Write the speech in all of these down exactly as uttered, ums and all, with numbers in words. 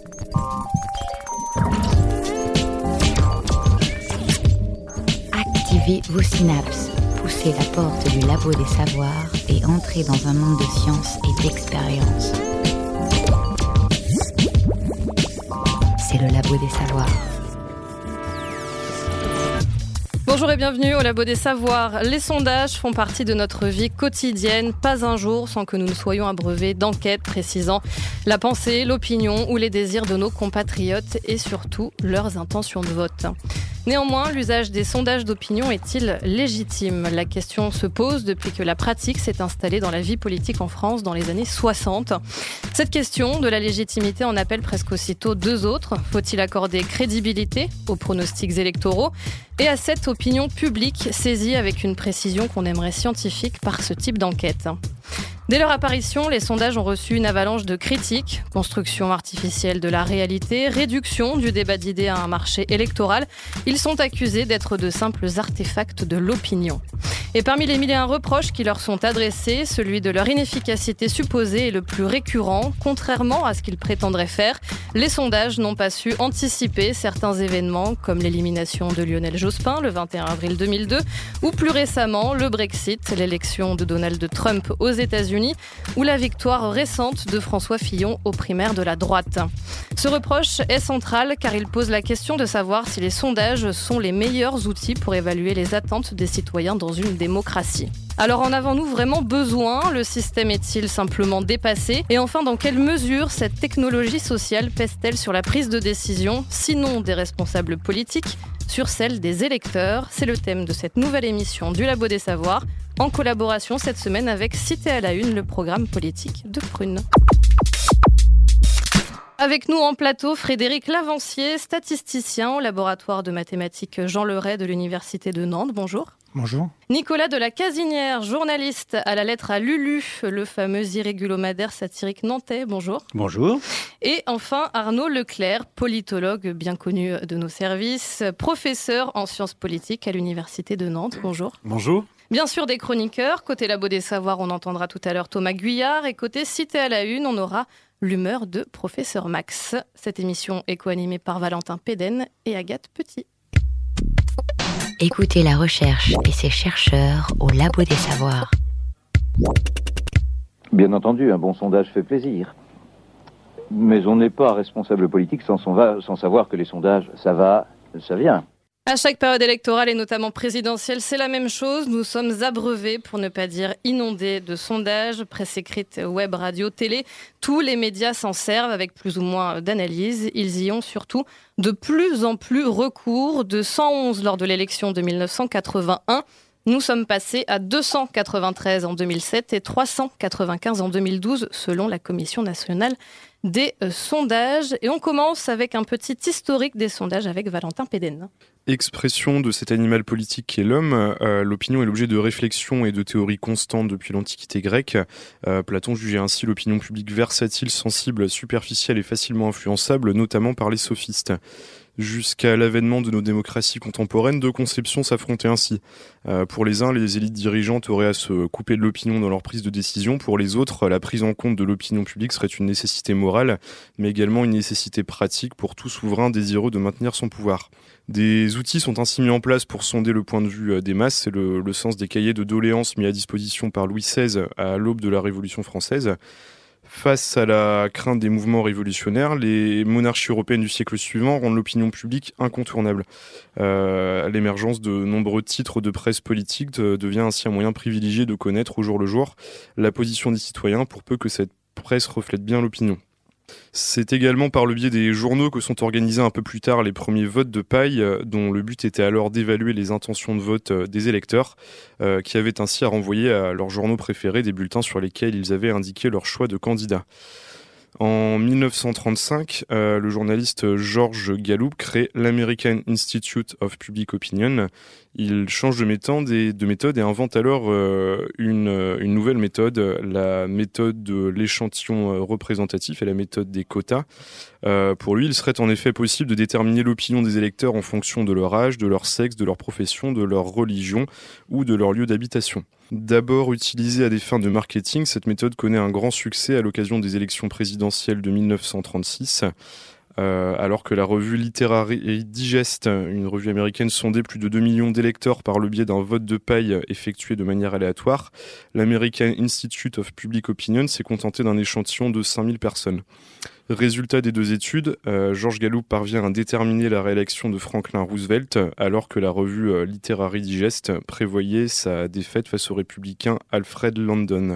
Activez vos synapses, poussez la porte du labo des savoirs et entrez dans un monde de science et d'expérience. C'est le labo des savoirs. Bonjour et bienvenue au Labo des Savoirs. Les sondages font partie de notre vie quotidienne, pas un jour sans que nous ne soyons abreuvés d'enquêtes précisant la pensée, l'opinion ou les désirs de nos compatriotes et surtout leurs intentions de vote. Néanmoins, l'usage des sondages d'opinion est-il légitime ? La question se pose depuis que la pratique s'est installée dans la vie politique en France dans les années soixante. Cette question de la légitimité en appelle presque aussitôt deux autres. Faut-il accorder crédibilité aux pronostics électoraux et à cette opinion publique saisie avec une précision qu'on aimerait scientifique par ce type d'enquête ? Dès leur apparition, les sondages ont reçu une avalanche de critiques, construction artificielle de la réalité, réduction du débat d'idées à un marché électoral. Ils sont accusés d'être de simples artefacts de l'opinion. Et parmi les mille et un reproches qui leur sont adressés, celui de leur inefficacité supposée est le plus récurrent. Contrairement à ce qu'ils prétendraient faire, les sondages n'ont pas su anticiper certains événements comme l'élimination de Lionel Jospin le vingt et un avril deux mille deux ou plus récemment le Brexit, l'élection de Donald Trump aux États-Unis ou la victoire récente de François Fillon aux primaires de la droite. Ce reproche est central car il pose la question de savoir si les sondages sont les meilleurs outils pour évaluer les attentes des citoyens dans une démocratie. Alors en avons-nous vraiment besoin ? Le système est-il simplement dépassé ? Et enfin, dans quelle mesure cette technologie sociale pèse-t-elle sur la prise de décision, sinon des responsables politiques, sur celle des électeurs ? C'est le thème de cette nouvelle émission du Labo des Savoirs, en collaboration cette semaine avec Cité à la Une, le programme politique de Prune. Avec nous en plateau, Frédéric Lavancier, statisticien au laboratoire de mathématiques Jean Leray de l'Université de Nantes. Bonjour. Bonjour. Nicolas de la Casinière, journaliste à la lettre à Lulu, le fameux irrégulomadaire satirique nantais. Bonjour. Bonjour. Et enfin Arnaud Leclerc, politologue bien connu de nos services, professeur en sciences politiques à l'Université de Nantes. Bonjour. Bonjour. Bien sûr des chroniqueurs. Côté Labo des Savoirs, on entendra tout à l'heure Thomas Guyard. Et côté Cité à la Une, on aura l'humeur de Professeur Max. Cette émission est co-animée par Valentin Péden et Agathe Petit. Écoutez la recherche et ses chercheurs au Labo des Savoirs. Bien entendu, un bon sondage fait plaisir. Mais on n'est pas responsable politique sans, son va, sans savoir que les sondages, ça va, ça vient. À chaque période électorale et notamment présidentielle, c'est la même chose. Nous sommes abreuvés, pour ne pas dire inondés, de sondages, presse écrite, web, radio, télé. Tous les médias s'en servent avec plus ou moins d'analyse. Ils y ont surtout de plus en plus recours. De cent onze lors de l'élection de mille neuf cent quatre-vingt-un, nous sommes passés à deux cent quatre-vingt-treize en deux mille sept et trois cent quatre-vingt-quinze en deux mille douze, selon la Commission nationale des euh, sondages. Et on commence avec un petit historique des sondages avec Valentin Péden. Expression de cet animal politique qu'est l'homme, euh, l'opinion est l'objet de réflexions et de théories constantes depuis l'Antiquité grecque. Euh, Platon jugeait ainsi l'opinion publique versatile, sensible, superficielle et facilement influençable, notamment par les sophistes. Jusqu'à l'avènement de nos démocraties contemporaines, deux conceptions s'affrontaient ainsi. Euh, pour les uns, les élites dirigeantes auraient à se couper de l'opinion dans leur prise de décision. Pour les autres, la prise en compte de l'opinion publique serait une nécessité morale, mais également une nécessité pratique pour tout souverain désireux de maintenir son pouvoir. Des outils sont ainsi mis en place pour sonder le point de vue des masses. C'est le, le sens des cahiers de doléances mis à disposition par Louis seize à l'aube de la Révolution française. Face à la crainte des mouvements révolutionnaires, les monarchies européennes du siècle suivant rendent l'opinion publique incontournable. Euh, l'émergence de nombreux titres de presse politique de, devient ainsi un moyen privilégié de connaître au jour le jour la position des citoyens pour peu que cette presse reflète bien l'opinion. C'est également par le biais des journaux que sont organisés un peu plus tard les premiers votes de paille, dont le but était alors d'évaluer les intentions de vote des électeurs, euh, qui avaient ainsi à renvoyer à leurs journaux préférés des bulletins sur lesquels ils avaient indiqué leur choix de candidat. En mille neuf cent trente-cinq, euh, le journaliste George Gallup crée l'American Institute of Public Opinion. Il change de méthode et, de méthode et invente alors euh, une, une nouvelle méthode, la méthode de l'échantillon représentatif et la méthode des quotas. Euh, pour lui, il serait en effet possible de déterminer l'opinion des électeurs en fonction de leur âge, de leur sexe, de leur profession, de leur religion ou de leur lieu d'habitation. D'abord utilisée à des fins de marketing, cette méthode connaît un grand succès à l'occasion des élections présidentielles de mille neuf cent trente-six. euh, alors que la revue Literary Digest, une revue américaine, sondait plus de deux millions d'électeurs par le biais d'un vote de paille effectué de manière aléatoire. L'American Institute of Public Opinion s'est contenté d'un échantillon de cinq mille personnes. Résultat des deux études, euh, George Gallup parvient à déterminer la réélection de Franklin Roosevelt, alors que la revue euh, Literary Digest prévoyait sa défaite face au républicain Alfred Landon.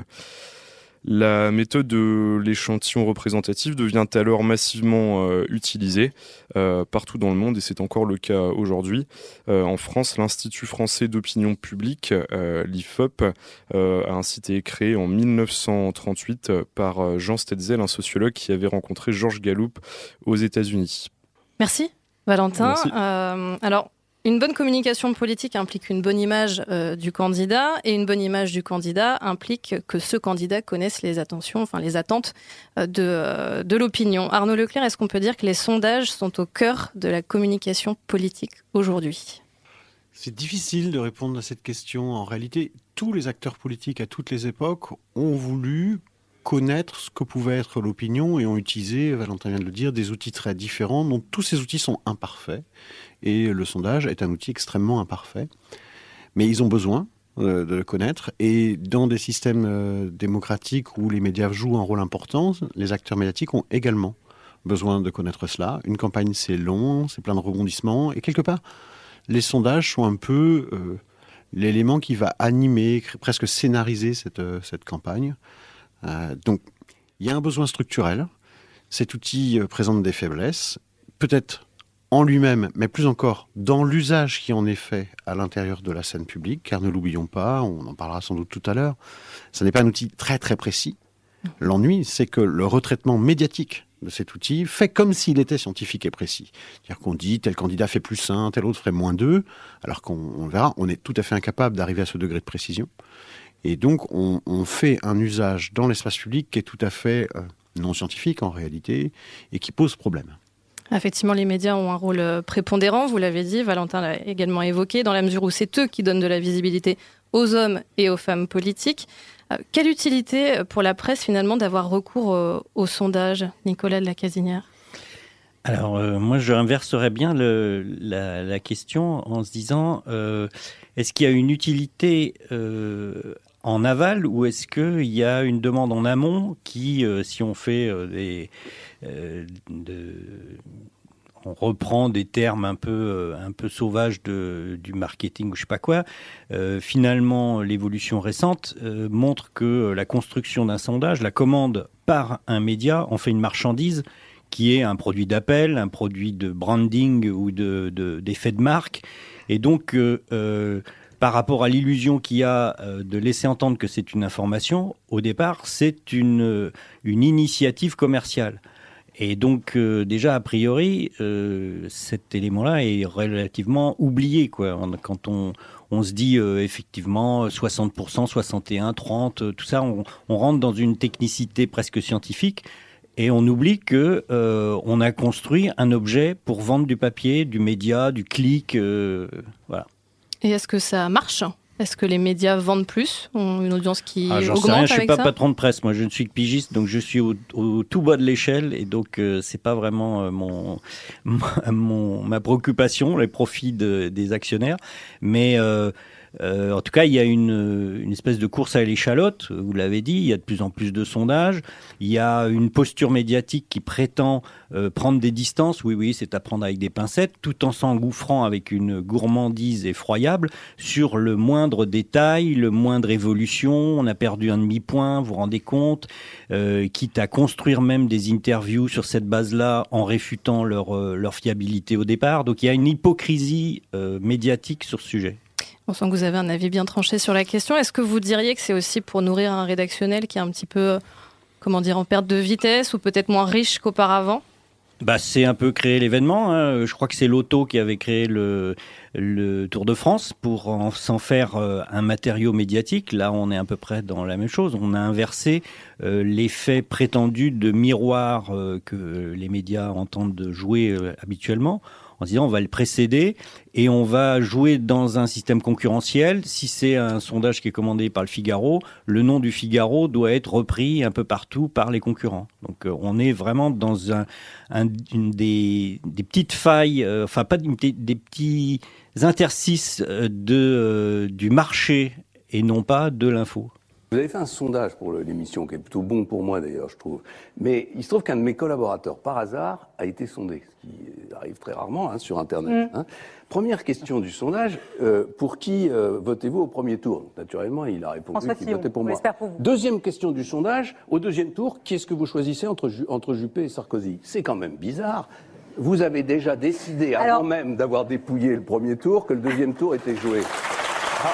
La méthode de l'échantillon représentatif devient alors massivement euh, utilisée euh, partout dans le monde, et c'est encore le cas aujourd'hui. Euh, en France, l'Institut français d'opinion publique, euh, l'I F O P, euh, a ainsi été créé en dix-neuf cent trente-huit par Jean Stetzel, un sociologue qui avait rencontré George Gallup aux États-Unis. Merci, Valentin. Merci. Euh, alors, une bonne communication politique implique une bonne image euh, du candidat, et une bonne image du candidat implique que ce candidat connaisse les attentions, enfin les attentes euh, de, euh, de l'opinion. Arnaud Leclerc, est-ce qu'on peut dire que les sondages sont au cœur de la communication politique aujourd'hui ? C'est difficile de répondre à cette question. En réalité, tous les acteurs politiques à toutes les époques ont voulu connaître ce que pouvait être l'opinion et ont utilisé, Valentin vient de le dire, des outils très différents, dont tous ces outils sont imparfaits. Et le sondage est un outil extrêmement imparfait. Mais ils ont besoin euh, de le connaître. Et dans des systèmes euh, démocratiques où les médias jouent un rôle important, les acteurs médiatiques ont également besoin de connaître cela. Une campagne, c'est long, c'est plein de rebondissements. Et quelque part, les sondages sont un peu euh, l'élément qui va animer, presque scénariser cette, euh, cette campagne. Euh, donc, il y a un besoin structurel. Cet outil euh, présente des faiblesses, peut-être en lui-même, mais plus encore dans l'usage qui en est fait à l'intérieur de la scène publique, car ne l'oublions pas, on en parlera sans doute tout à l'heure, ce n'est pas un outil très très précis. L'ennui, c'est que le retraitement médiatique de cet outil fait comme s'il était scientifique et précis. C'est-à-dire qu'on dit tel candidat fait plus un, tel autre ferait moins deux, alors qu'on on verra, on est tout à fait incapable d'arriver à ce degré de précision. Et donc, on, on fait un usage dans l'espace public qui est tout à fait euh, non scientifique en réalité et qui pose problème. Effectivement, les médias ont un rôle prépondérant, vous l'avez dit, Valentin l'a également évoqué, dans la mesure où c'est eux qui donnent de la visibilité aux hommes et aux femmes politiques. Euh, quelle utilité pour la presse, finalement, d'avoir recours euh, au sondage, Nicolas de la Casinière ? Alors, euh, moi, je inverserais bien le, la, la question en se disant, euh, est-ce qu'il y a une utilité euh, en aval ou est-ce qu'il y a une demande en amont qui, euh, si on fait euh, des... Euh, de, on reprend des termes un peu, euh, un peu sauvages de, du marketing ou je sais pas quoi, euh, finalement, l'évolution récente euh, montre que la construction d'un sondage, la commande par un média, en fait une marchandise qui est un produit d'appel, un produit de branding ou de, de, d'effet de marque. Et donc, euh, euh, par rapport à l'illusion qu'il y a euh, de laisser entendre que c'est une information, au départ, c'est une, une initiative commerciale. Et donc, euh, déjà, a priori, euh, cet élément-là est relativement oublié, quoi. Quand on, on se dit, euh, effectivement, soixante pour cent, soixante et un, trente, tout ça, on, on rentre dans une technicité presque scientifique. Et on oublie que euh, on a construit un objet pour vendre du papier, du média, du clic, euh, voilà. Et est-ce que ça marche ? Est-ce que les médias vendent plus ? Ont une audience qui ah, j'en augmente sais rien, avec ça ? je suis pas patron de presse, moi je ne suis que pigiste, donc je suis au, au tout bas de l'échelle et donc euh, c'est pas vraiment euh, mon, mon ma préoccupation, les profits de, des actionnaires, mais euh, Euh, en tout cas, il y a une, une espèce de course à l'échalote, vous l'avez dit, il y a de plus en plus de sondages, il y a une posture médiatique qui prétend euh, prendre des distances, oui, oui, c'est à prendre avec des pincettes, tout en s'engouffrant avec une gourmandise effroyable sur le moindre détail, le moindre évolution, on a perdu un demi-point, vous vous rendez compte, euh, quitte à construire même des interviews sur cette base-là en réfutant leur, euh, leur fiabilité au départ. Donc il y a une hypocrisie euh, médiatique sur ce sujet. On sent que vous avez un avis bien tranché sur la question. Est-ce que vous diriez que c'est aussi pour nourrir un rédactionnel qui est un petit peu, comment dire, en perte de vitesse ou peut-être moins riche qu'auparavant ? Bah, c'est un peu créer l'événement, hein. Je crois que c'est Lotto qui avait créé le, le Tour de France pour en, s'en faire euh, un matériau médiatique. Là, on est à peu près dans la même chose. On a inversé euh, l'effet prétendu de miroir euh, que les médias entendent jouer euh, habituellement, en se disant on va le précéder et on va jouer dans un système concurrentiel. Si c'est un sondage qui est commandé par le Figaro, le nom du Figaro doit être repris un peu partout par les concurrents. Donc euh, on est vraiment dans un, un, une des, des petites failles, euh, enfin pas des, des petits interstices de, euh, du marché et non pas de l'info. Vous avez fait un sondage pour l'émission, qui est plutôt bon pour moi d'ailleurs, je trouve. Mais il se trouve qu'un de mes collaborateurs, par hasard, a été sondé, ce qui arrive très rarement hein, sur Internet. Mmh. Hein. Première question du sondage, euh, pour qui euh, votez-vous au premier tour? Naturellement, il a répondu François qu'il Fillon, votait pour moi. pour vous. Deuxième question du sondage, au deuxième tour, qui est-ce que vous choisissez entre, entre Juppé et Sarkozy? C'est quand même bizarre. Vous avez déjà décidé, avant Alors... même d'avoir dépouillé le premier tour, que le deuxième tour était joué. Ah.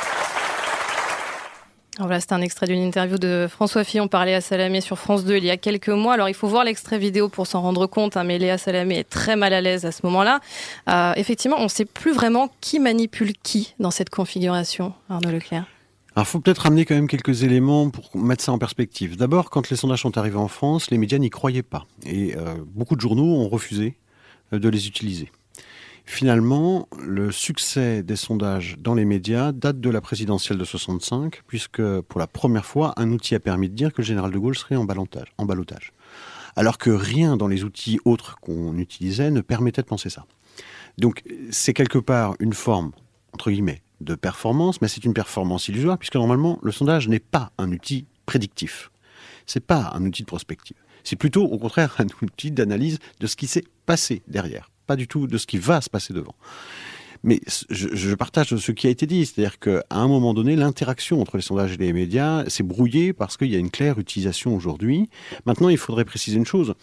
Alors voilà, c'est un extrait d'une interview de François Fillon par Léa Salamé sur France deux il y a quelques mois. Alors il faut voir l'extrait vidéo pour s'en rendre compte, hein, mais Léa Salamé est très mal à l'aise à ce moment-là. Euh, effectivement, on ne sait plus vraiment qui manipule qui dans cette configuration, Arnaud Leclerc. Alors il faut peut-être ramener quand même quelques éléments pour mettre ça en perspective. D'abord, quand les sondages sont arrivés en France, les médias n'y croyaient pas. Et euh, beaucoup de journaux ont refusé de les utiliser. Finalement, le succès des sondages dans les médias date de la présidentielle de soixante-cinq, puisque pour la première fois, un outil a permis de dire que le général de Gaulle serait en ballottage, en ballottage. Alors que rien dans les outils autres qu'on utilisait ne permettait de penser ça. Donc c'est quelque part une forme, entre guillemets, de performance, mais c'est une performance illusoire, puisque normalement, le sondage n'est pas un outil prédictif. C'est pas un outil de prospective. C'est plutôt, au contraire, un outil d'analyse de ce qui s'est passé derrière. Pas du tout de ce qui va se passer devant. Mais je, je partage ce qui a été dit, c'est-à-dire qu'à un moment donné, l'interaction entre les sondages et les médias s'est brouillée parce qu'il y a une claire utilisation aujourd'hui. Maintenant, il faudrait préciser une chose.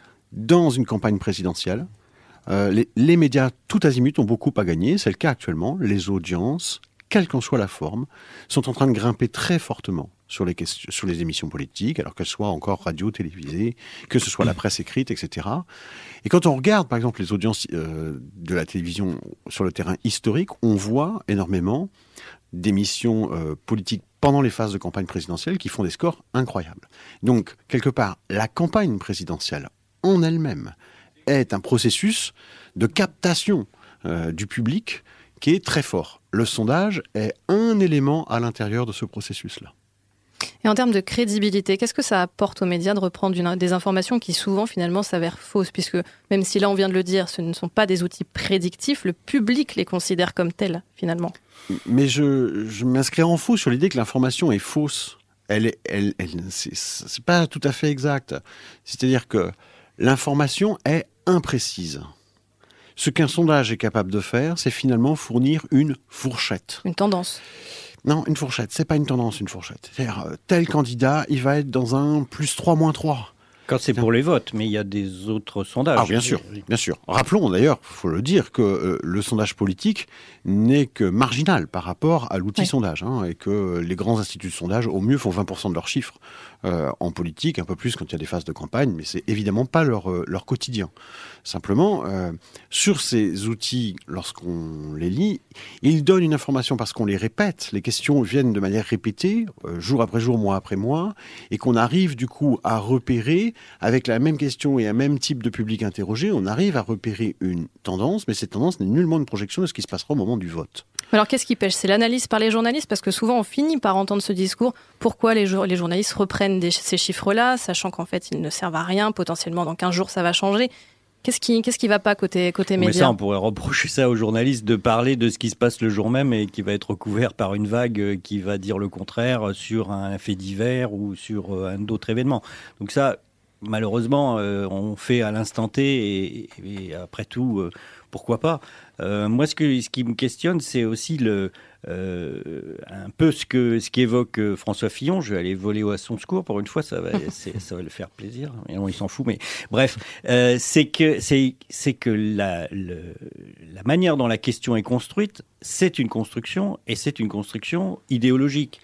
Dans une campagne présidentielle, euh, les, les médias tout azimut ont beaucoup à gagner. C'est le cas actuellement. Les audiences, quelle qu'en soit la forme, sont en train de grimper très fortement sur les, questions, sur les émissions politiques, alors qu'elles soient encore radio, télévisées, que ce soit la presse écrite, et cetera. Et quand on regarde, par exemple, les audiences euh, de la télévision sur le terrain historique, on voit énormément d'émissions euh, politiques pendant les phases de campagne présidentielle qui font des scores incroyables. Donc, quelque part, la campagne présidentielle en elle-même est un processus de captation euh, du public qui est très fort. Le sondage est un élément à l'intérieur de ce processus-là. Et en termes de crédibilité, qu'est-ce que ça apporte aux médias de reprendre une, des informations qui souvent finalement s'avèrent fausses, puisque même si là on vient de le dire, ce ne sont pas des outils prédictifs, le public les considère comme tels finalement. Mais je, je m'inscris en faux sur l'idée que l'information est fausse. Elle est, elle, elle, c'est, c'est pas tout à fait exact. C'est-à-dire que l'information est imprécise. Ce qu'un sondage est capable de faire, c'est finalement fournir une fourchette. Une tendance. Non, une fourchette. C'est pas une tendance, une fourchette. C'est-à-dire, euh, tel candidat, il va être dans un plus trois, moins trois. Quand c'est pour les votes, mais il y a des autres sondages. Ah, bien sûr, bien sûr. Rappelons d'ailleurs, il faut le dire, que euh, le sondage politique n'est que marginal par rapport à l'outil oui. sondage, hein, et que les grands instituts de sondage, au mieux, font vingt pour cent de leurs chiffres euh, en politique, un peu plus quand il y a des phases de campagne, mais c'est évidemment pas leur, euh, leur quotidien. Simplement, euh, sur ces outils, lorsqu'on les lit, ils donnent une information parce qu'on les répète, les questions viennent de manière répétée, euh, jour après jour, mois après mois, et qu'on arrive du coup à repérer, avec la même question et un même type de public interrogé, on arrive à repérer une tendance, mais cette tendance n'est nullement une projection de ce qui se passera au moment du vote. Alors qu'est-ce qui pêche? C'est l'analyse par les journalistes, parce que souvent on finit par entendre ce discours. Pourquoi les, jour- les journalistes reprennent des, ces chiffres-là, sachant qu'en fait ils ne servent à rien, potentiellement dans quinze jours ça va changer. Qu'est-ce qui qu'est-ce qui va pas côté côté médias? Mais ça, on pourrait reprocher ça aux journalistes de parler de ce qui se passe le jour même et qui va être couvert par une vague qui va dire le contraire sur un fait divers ou sur un autre événement. Donc ça, malheureusement, euh, on fait à l'instant T et, et après tout, euh, pourquoi pas. Euh, moi, ce, que, ce qui me questionne, c'est aussi le, euh, un peu ce que ce qu'évoque François Fillon. Je vais aller voler à son secours pour une fois, ça va, c'est, ça va le faire plaisir. Et non, il s'en fout, mais bref, euh, c'est que c'est c'est que la le, la manière dont la question est construite, c'est une construction et c'est une construction idéologique.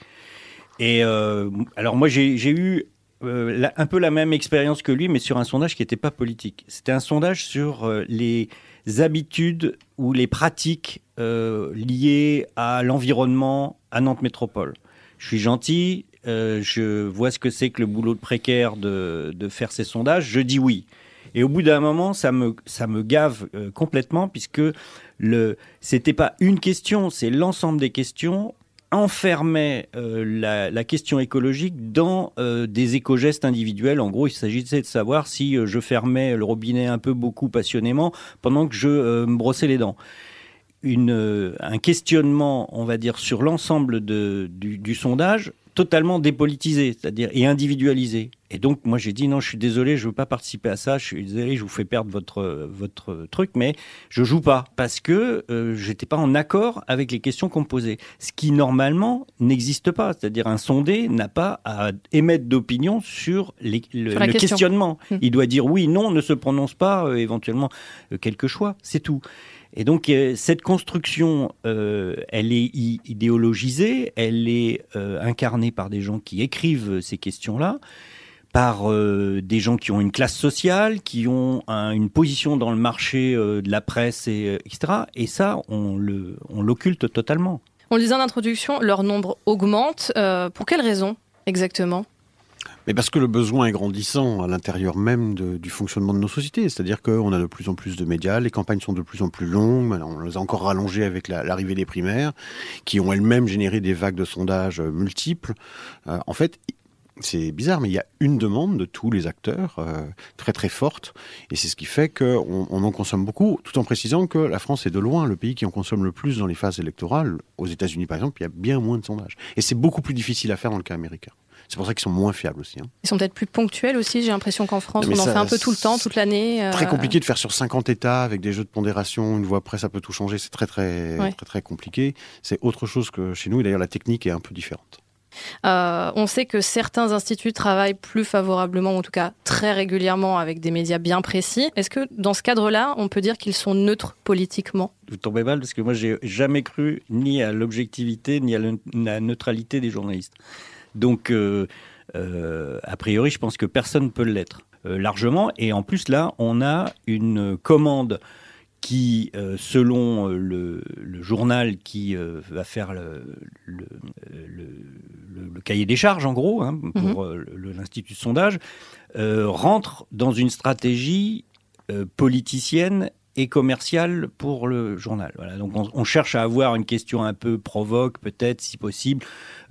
Et euh, alors moi, j'ai, j'ai eu Euh, la, un peu la même expérience que lui, mais sur un sondage qui n'était pas politique. C'était un sondage sur euh, les habitudes ou les pratiques euh, liées à l'environnement à Nantes Métropole. Je suis gentil, euh, je vois ce que c'est que le boulot de précaire de, de faire ces sondages, je dis oui. Et au bout d'un moment, ça me, ça me gave euh, complètement, puisque le, c'était pas une question, c'est l'ensemble des questions enfermait euh, la, la question écologique dans euh, des éco-gestes individuels. En gros, il s'agissait de savoir si euh, je fermais le robinet un peu beaucoup passionnément pendant que je euh, me brossais les dents. Une, euh, un questionnement, on va dire, sur l'ensemble de, du, du sondage, totalement dépolitisé, c'est-à-dire et individualisé. Et donc, moi, j'ai dit non, je suis désolé, je veux pas participer à ça. Je suis désolé, je vous fais perdre votre votre truc, mais je joue pas parce que euh, j'étais pas en accord avec les questions qu'on me posait. Ce qui normalement n'existe pas, c'est-à-dire un sondé n'a pas à émettre d'opinion sur, les, le, sur le question. questionnement. Mmh. Il doit dire oui, non, ne se prononce pas, euh, éventuellement euh, quelques choix, c'est tout. Et donc, euh, cette construction, euh, elle est i- idéologisée, elle est euh, incarnée par des gens qui écrivent ces questions-là, par euh, des gens qui ont une classe sociale, qui ont un, une position dans le marché euh, de la presse, et, et cetera. Et ça, on, le, on l'occulte totalement. On le disait en introduction, leur nombre augmente. Euh, pour quelles raisons exactement ? Mais parce que le besoin est grandissant à l'intérieur même de, du fonctionnement de nos sociétés. C'est-à-dire qu'on a de plus en plus de médias, les campagnes sont de plus en plus longues, on les a encore rallongées avec la, l'arrivée des primaires, qui ont elles-mêmes généré des vagues de sondages multiples. Euh, en fait, c'est bizarre, mais il y a une demande de tous les acteurs euh, très très forte, et c'est ce qui fait qu'on on en consomme beaucoup, tout en précisant que la France est de loin le pays qui en consomme le plus dans les phases électorales. Aux États-Unis, par exemple, il y a bien moins de sondages. Et c'est beaucoup plus difficile à faire dans le cas américain. C'est pour ça qu'ils sont moins fiables aussi. Hein. Ils sont peut-être plus ponctuels aussi. J'ai l'impression qu'en France, on en ça, fait un peu tout le temps, toute l'année. C'est très compliqué de faire sur cinquante États avec des jeux de pondération. Une voix près, ça peut tout changer. C'est très, très, ouais. très, très compliqué. C'est autre chose que chez nous. Et d'ailleurs, la technique est un peu différente. Euh, on sait que certains instituts travaillent plus favorablement, ou en tout cas très régulièrement, avec des médias bien précis. Est-ce que dans ce cadre-là, on peut dire qu'ils sont neutres politiquement ? Vous tombez mal parce que moi, j'ai jamais cru ni à l'objectivité ni à la neutralité des journalistes. Donc, euh, euh, a priori, je pense que personne ne peut l'être euh, largement. Et en plus, là, on a une commande qui, euh, selon le, le journal qui euh, va faire le, le, le, le, le cahier des charges, en gros, hein, pour euh, le, l'Institut de sondage, euh, rentre dans une stratégie euh, politicienne et commercial pour le journal. Voilà. Donc on, on cherche à avoir une question un peu provoque, peut-être, si possible,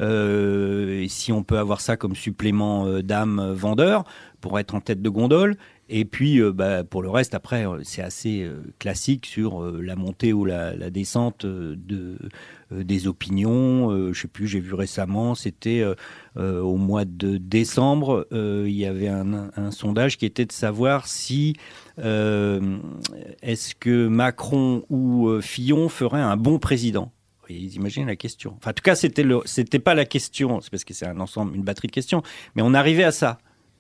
euh, et si on peut avoir ça comme supplément euh, d'âme vendeur pour être en tête de gondole. Et puis, euh, bah, pour le reste, après, c'est assez euh, classique sur euh, la montée ou la, la descente euh, de, euh, des opinions. Euh, je sais plus, j'ai vu récemment, c'était euh, euh, au mois de décembre, euh, il y avait un, un sondage qui était de savoir si euh, est-ce que Macron ou euh, Fillon feraient un bon président. Ils imaginent la question. Enfin, en tout cas, c'était le, c'était pas la question, c'est parce que c'est un ensemble, une batterie de questions, mais on arrivait à ça.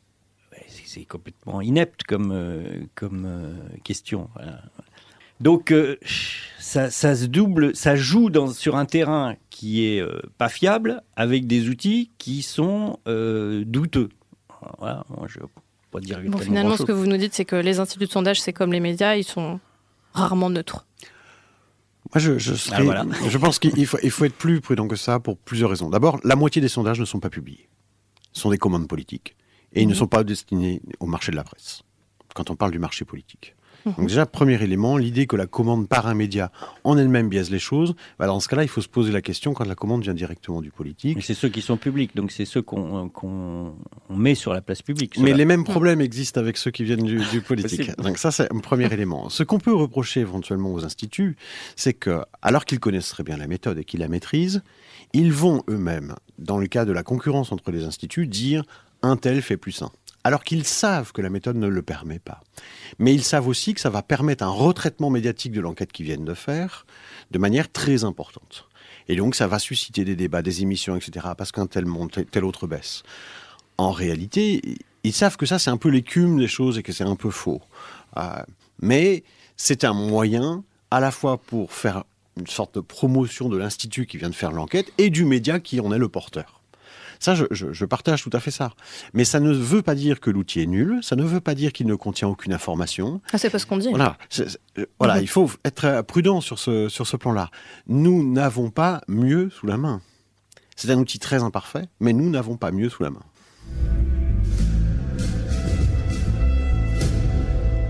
C'est complètement inepte comme, euh, comme euh, question. Voilà. Donc, euh, ça, ça se double, ça joue dans, sur un terrain qui est euh, pas fiable, avec des outils qui sont euh, douteux. Voilà, moi, je ne peux pas dire bon, finalement, ce que vous nous dites, c'est que les instituts de sondage, c'est comme les médias, ils sont rarement neutres. Moi, je, je, serais, ah, voilà. je pense qu'il faut, il faut être plus prudent que ça pour plusieurs raisons. D'abord, la moitié des sondages ne sont pas publiés. Ce sont des commandes politiques. Et ils ne sont pas destinés au marché de la presse, quand on parle du marché politique. Donc déjà, premier élément, l'idée que la commande par un média en elle-même biaise les choses, bah dans ce cas-là, il faut se poser la question quand la commande vient directement du politique. Mais c'est ceux qui sont publics, donc c'est ceux qu'on, qu'on on met sur la place publique. Mais les mêmes problèmes existent avec ceux qui viennent du, du politique. Donc ça, c'est un premier élément. Ce qu'on peut reprocher éventuellement aux instituts, c'est que, alors qu'ils connaissent très bien la méthode et qu'ils la maîtrisent, ils vont eux-mêmes, dans le cas de la concurrence entre les instituts, dire un tel fait plus un. Alors qu'ils savent que la méthode ne le permet pas. Mais ils savent aussi que ça va permettre un retraitement médiatique de l'enquête qu'ils viennent de faire de manière très importante. Et donc ça va susciter des débats, des émissions, et cetera. Parce qu'un tel monte, tel autre baisse. En réalité, ils savent que ça c'est un peu l'écume des choses et que c'est un peu faux. Euh, mais c'est un moyen à la fois pour faire une sorte de promotion de l'institut qui vient de faire l'enquête et du média qui en est le porteur. Ça, je, je, je partage tout à fait ça. Mais ça ne veut pas dire que l'outil est nul, ça ne veut pas dire qu'il ne contient aucune information. Ah, c'est pas ce qu'on dit. Voilà, c'est, c'est, voilà, mm-hmm. Il faut être prudent sur ce, sur ce plan-là. Nous n'avons pas mieux sous la main. C'est un outil très imparfait, mais nous n'avons pas mieux sous la main.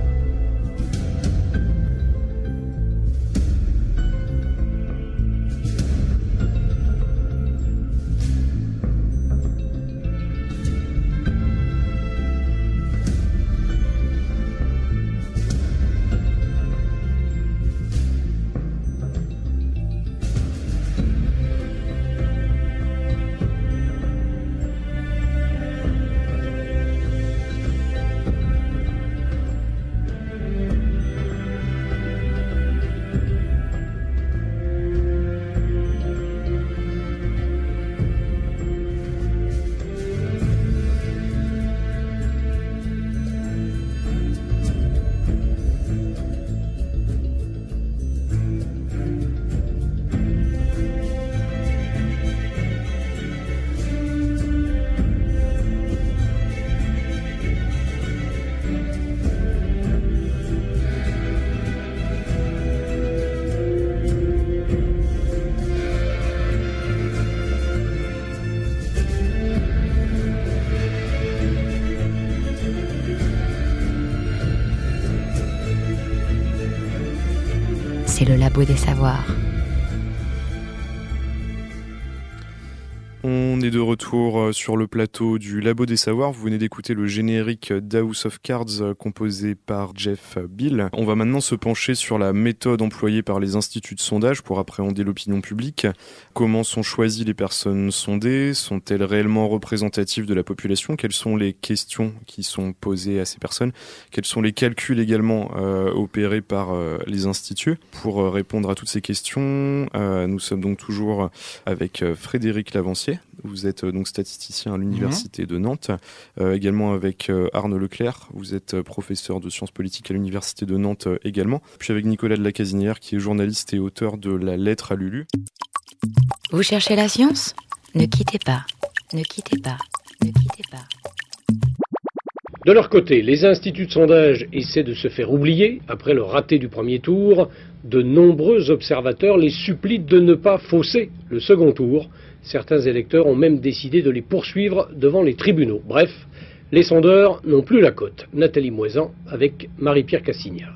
C'est le Labo des Savoirs. On est de retour sur le plateau du Labo des Savoirs. Vous venez d'écouter le générique d'House of Cards composé par Jeff Beal. On va maintenant se pencher sur la méthode employée par les instituts de sondage pour appréhender l'opinion publique. Comment sont choisies les personnes sondées ? Sont-elles réellement représentatives de la population ? Quelles sont les questions qui sont posées à ces personnes ? Quels sont les calculs également euh, opérés par euh, les instituts ? Pour euh, répondre à toutes ces questions, euh, nous sommes donc toujours avec euh, Frédéric Lavancier. Vous êtes euh, donc statisticien à l'Université mmh. de Nantes, euh, également avec euh, Arnaud Leclerc. Vous êtes euh, professeur de sciences politiques à l'Université de Nantes euh, également. Puis avec Nicolas de la Casinière, qui est journaliste et auteur de La Lettre à Lulu. Vous cherchez la science ? Ne quittez pas, ne quittez pas, ne quittez pas. De leur côté, les instituts de sondage essaient de se faire oublier. Après le raté du premier tour, de nombreux observateurs les supplient de ne pas fausser le second tour. Certains électeurs ont même décidé de les poursuivre devant les tribunaux. Bref, les sondeurs n'ont plus la cote. Nathalie Moisan avec Marie-Pierre Cassignard.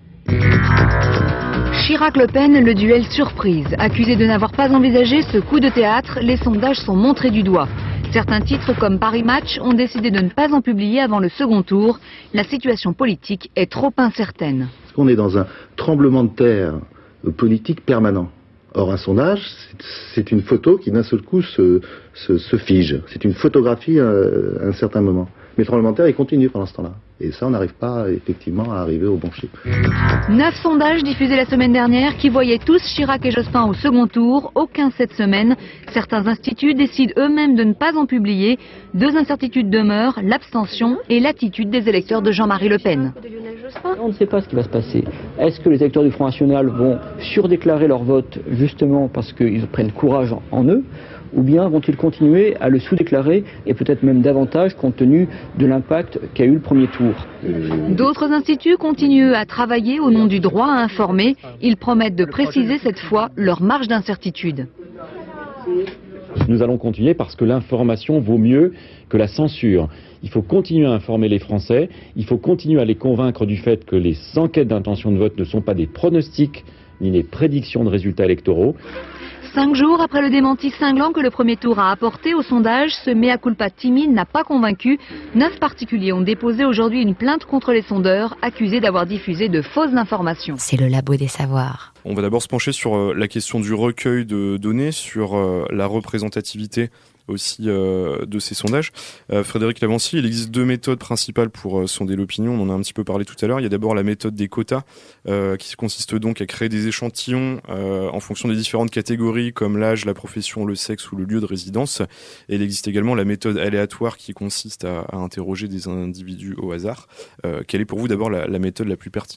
Chirac-Le Pen, le duel surprise. Accusé de n'avoir pas envisagé ce coup de théâtre, les sondages sont montrés du doigt. Certains titres comme Paris Match ont décidé de ne pas en publier avant le second tour. La situation politique est trop incertaine. Parce qu'on est dans un tremblement de terre politique permanent. Or, un sondage, c'est une photo qui d'un seul coup se, se, se fige. C'est une photographie à un certain moment. Mais le tremblement de terre, il continue pendant ce temps-là. Et ça, on n'arrive pas effectivement à arriver au bon chiffre. Neuf sondages diffusés la semaine dernière qui voyaient tous Chirac et Jospin au second tour. Aucun cette semaine. Certains instituts décident eux-mêmes de ne pas en publier. Deux incertitudes demeurent, l'abstention et l'attitude des électeurs de Jean-Marie Le Pen. On ne sait pas ce qui va se passer. Est-ce que les électeurs du Front National vont surdéclarer leur vote justement parce qu'ils prennent courage en eux ? Ou bien vont-ils continuer à le sous-déclarer et peut-être même davantage compte tenu de l'impact qu'a eu le premier tour. D'autres instituts continuent à travailler au nom du droit à informer. Ils promettent de préciser cette fois leur marge d'incertitude. Nous allons continuer parce que l'information vaut mieux que la censure. Il faut continuer à informer les Français, il faut continuer à les convaincre du fait que les enquêtes d'intention de vote ne sont pas des pronostics ni des prédictions de résultats électoraux. Cinq jours après le démenti cinglant que le premier tour a apporté au sondage, ce mea culpa timide n'a pas convaincu. Neuf particuliers ont déposé aujourd'hui une plainte contre les sondeurs, accusés d'avoir diffusé de fausses informations. C'est le Labo des Savoirs. On va d'abord se pencher sur euh, la question du recueil de données, sur euh, la représentativité aussi euh, de ces sondages. Euh, Frédéric Lavancier, il existe deux méthodes principales pour euh, sonder l'opinion, on en a un petit peu parlé tout à l'heure. Il y a d'abord la méthode des quotas, euh, qui consiste donc à créer des échantillons euh, en fonction des différentes catégories comme l'âge, la profession, le sexe ou le lieu de résidence. Et il existe également la méthode aléatoire qui consiste à, à interroger des individus au hasard. Euh, quelle est pour vous d'abord la, la méthode la plus pertinente ?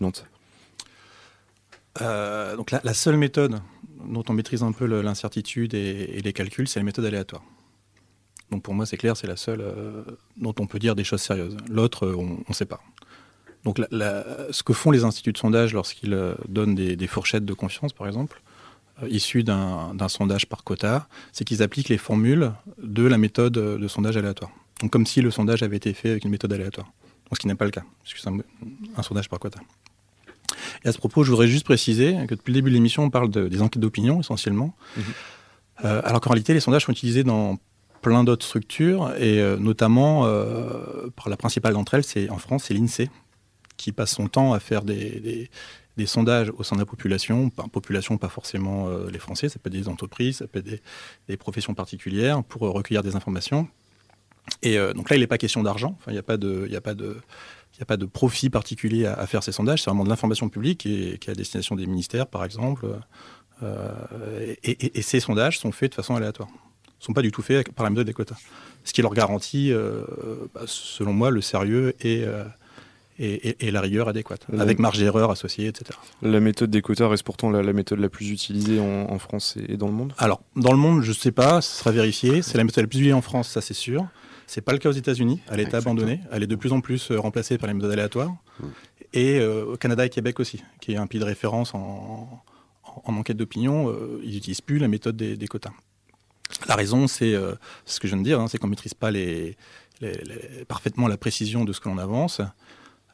Euh, donc la, la seule méthode dont on maîtrise un peu le, l'incertitude et, et les calculs, c'est la méthode aléatoire. Donc pour moi, c'est clair, c'est la seule euh, dont on peut dire des choses sérieuses. L'autre, euh, on ne sait pas. Donc la, la, ce que font les instituts de sondage lorsqu'ils euh, donnent des, des fourchettes de confiance, par exemple, euh, issues d'un, d'un sondage par quota, c'est qu'ils appliquent les formules de la méthode de sondage aléatoire. Donc comme si le sondage avait été fait avec une méthode aléatoire. Donc ce qui n'est pas le cas, puisque c'est un, un sondage par quota. Et à ce propos, je voudrais juste préciser que depuis le début de l'émission, on parle de, des enquêtes d'opinion, essentiellement. Mmh. Euh, alors qu'en réalité, les sondages sont utilisés dans plein d'autres structures, et euh, notamment, euh, par la principale d'entre elles, c'est, en France, c'est l'INSEE, qui passe son temps à faire des, des, des sondages au sein de la population, par population, pas forcément euh, les Français, ça peut être des entreprises, ça peut être des, des professions particulières, pour euh, recueillir des informations. Et euh, donc là, il n'est pas question d'argent, enfin, il n'y a pas de... Il n'y a pas de Il n'y a pas de profit particulier à, à faire ces sondages, c'est vraiment de l'information publique et, qui est à destination des ministères, par exemple. Euh, et, et, et ces sondages sont faits de façon aléatoire. Ils ne sont pas du tout faits par la méthode des quotas. Ce qui leur garantit, euh, bah, selon moi, le sérieux et, euh, et, et, et la rigueur adéquate, la, avec marge d'erreur associée, et cetera. La méthode des quotas reste pourtant la, la méthode la plus utilisée en, en France et dans le monde ? Alors, dans le monde, je ne sais pas, ce sera vérifié. C'est la méthode la plus utilisée en France, ça c'est sûr. C'est pas le cas aux États-Unis. Elle est abandonnée. Elle est de plus en plus euh, remplacée par les méthodes aléatoires. Mmh. Et euh, au Canada et Québec aussi, qui est un pays de référence en, en, en enquête d'opinion, euh, ils n'utilisent plus la méthode des, des quotas. La raison, c'est, euh, c'est ce que je viens de dire, hein, c'est qu'on ne maîtrise pas les, les, les, parfaitement la précision de ce que l'on avance.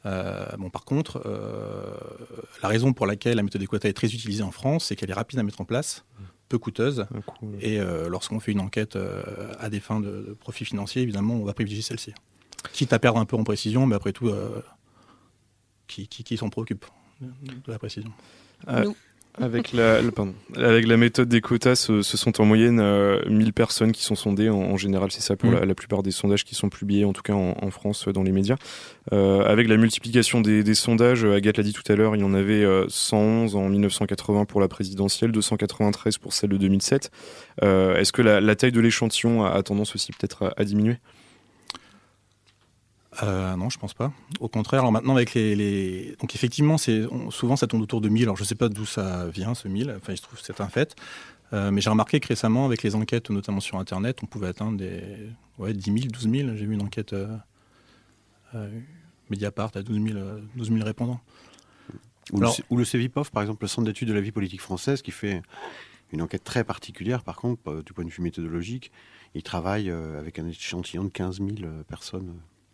Euh, bon, par contre, euh, la raison pour laquelle la méthode des quotas est très utilisée en France, c'est qu'elle est rapide à mettre en place, peu coûteuse, coup, ouais. et euh, lorsqu'on fait une enquête euh, à des fins de, de profit financier, évidemment, on va privilégier celle-ci. Quitte à perdre un peu en précision, mais après tout, euh, qui, qui, qui s'en préoccupe de la précision? euh, avec, la, le, pardon, avec la méthode des quotas, ce, ce sont en moyenne euh, mille personnes qui sont sondées. En, en général, c'est ça pour mmh. la, la plupart des sondages qui sont publiés, en tout cas en, en France, dans les médias. Euh, avec la multiplication des, des sondages, Agathe l'a dit tout à l'heure, il y en avait euh, cent onze en mille neuf cent quatre-vingts pour la présidentielle, deux cent quatre-vingt-treize pour celle de deux mille sept. Euh, est-ce que la, la taille de l'échantillon a, a tendance aussi peut-être à, à diminuer ? Euh, non, je pense pas. Au contraire, alors maintenant avec les, les... donc effectivement, c'est on, souvent ça tourne autour de mille. Alors je sais pas d'où ça vient ce mille. Enfin, il se trouve que c'est un fait. Euh, mais j'ai remarqué que récemment, avec les enquêtes, notamment sur Internet, on pouvait atteindre des ouais dix mille, douze mille. J'ai vu une enquête euh, euh, Mediapart à douze mille, euh, douze mille répondants. Ou, alors, le, ou le CEVIPOF, par exemple, le Centre d'études de la vie politique française, qui fait une enquête très particulière, par contre, euh, du point de vue méthodologique. Il travaille euh, avec un échantillon de quinze mille euh, personnes.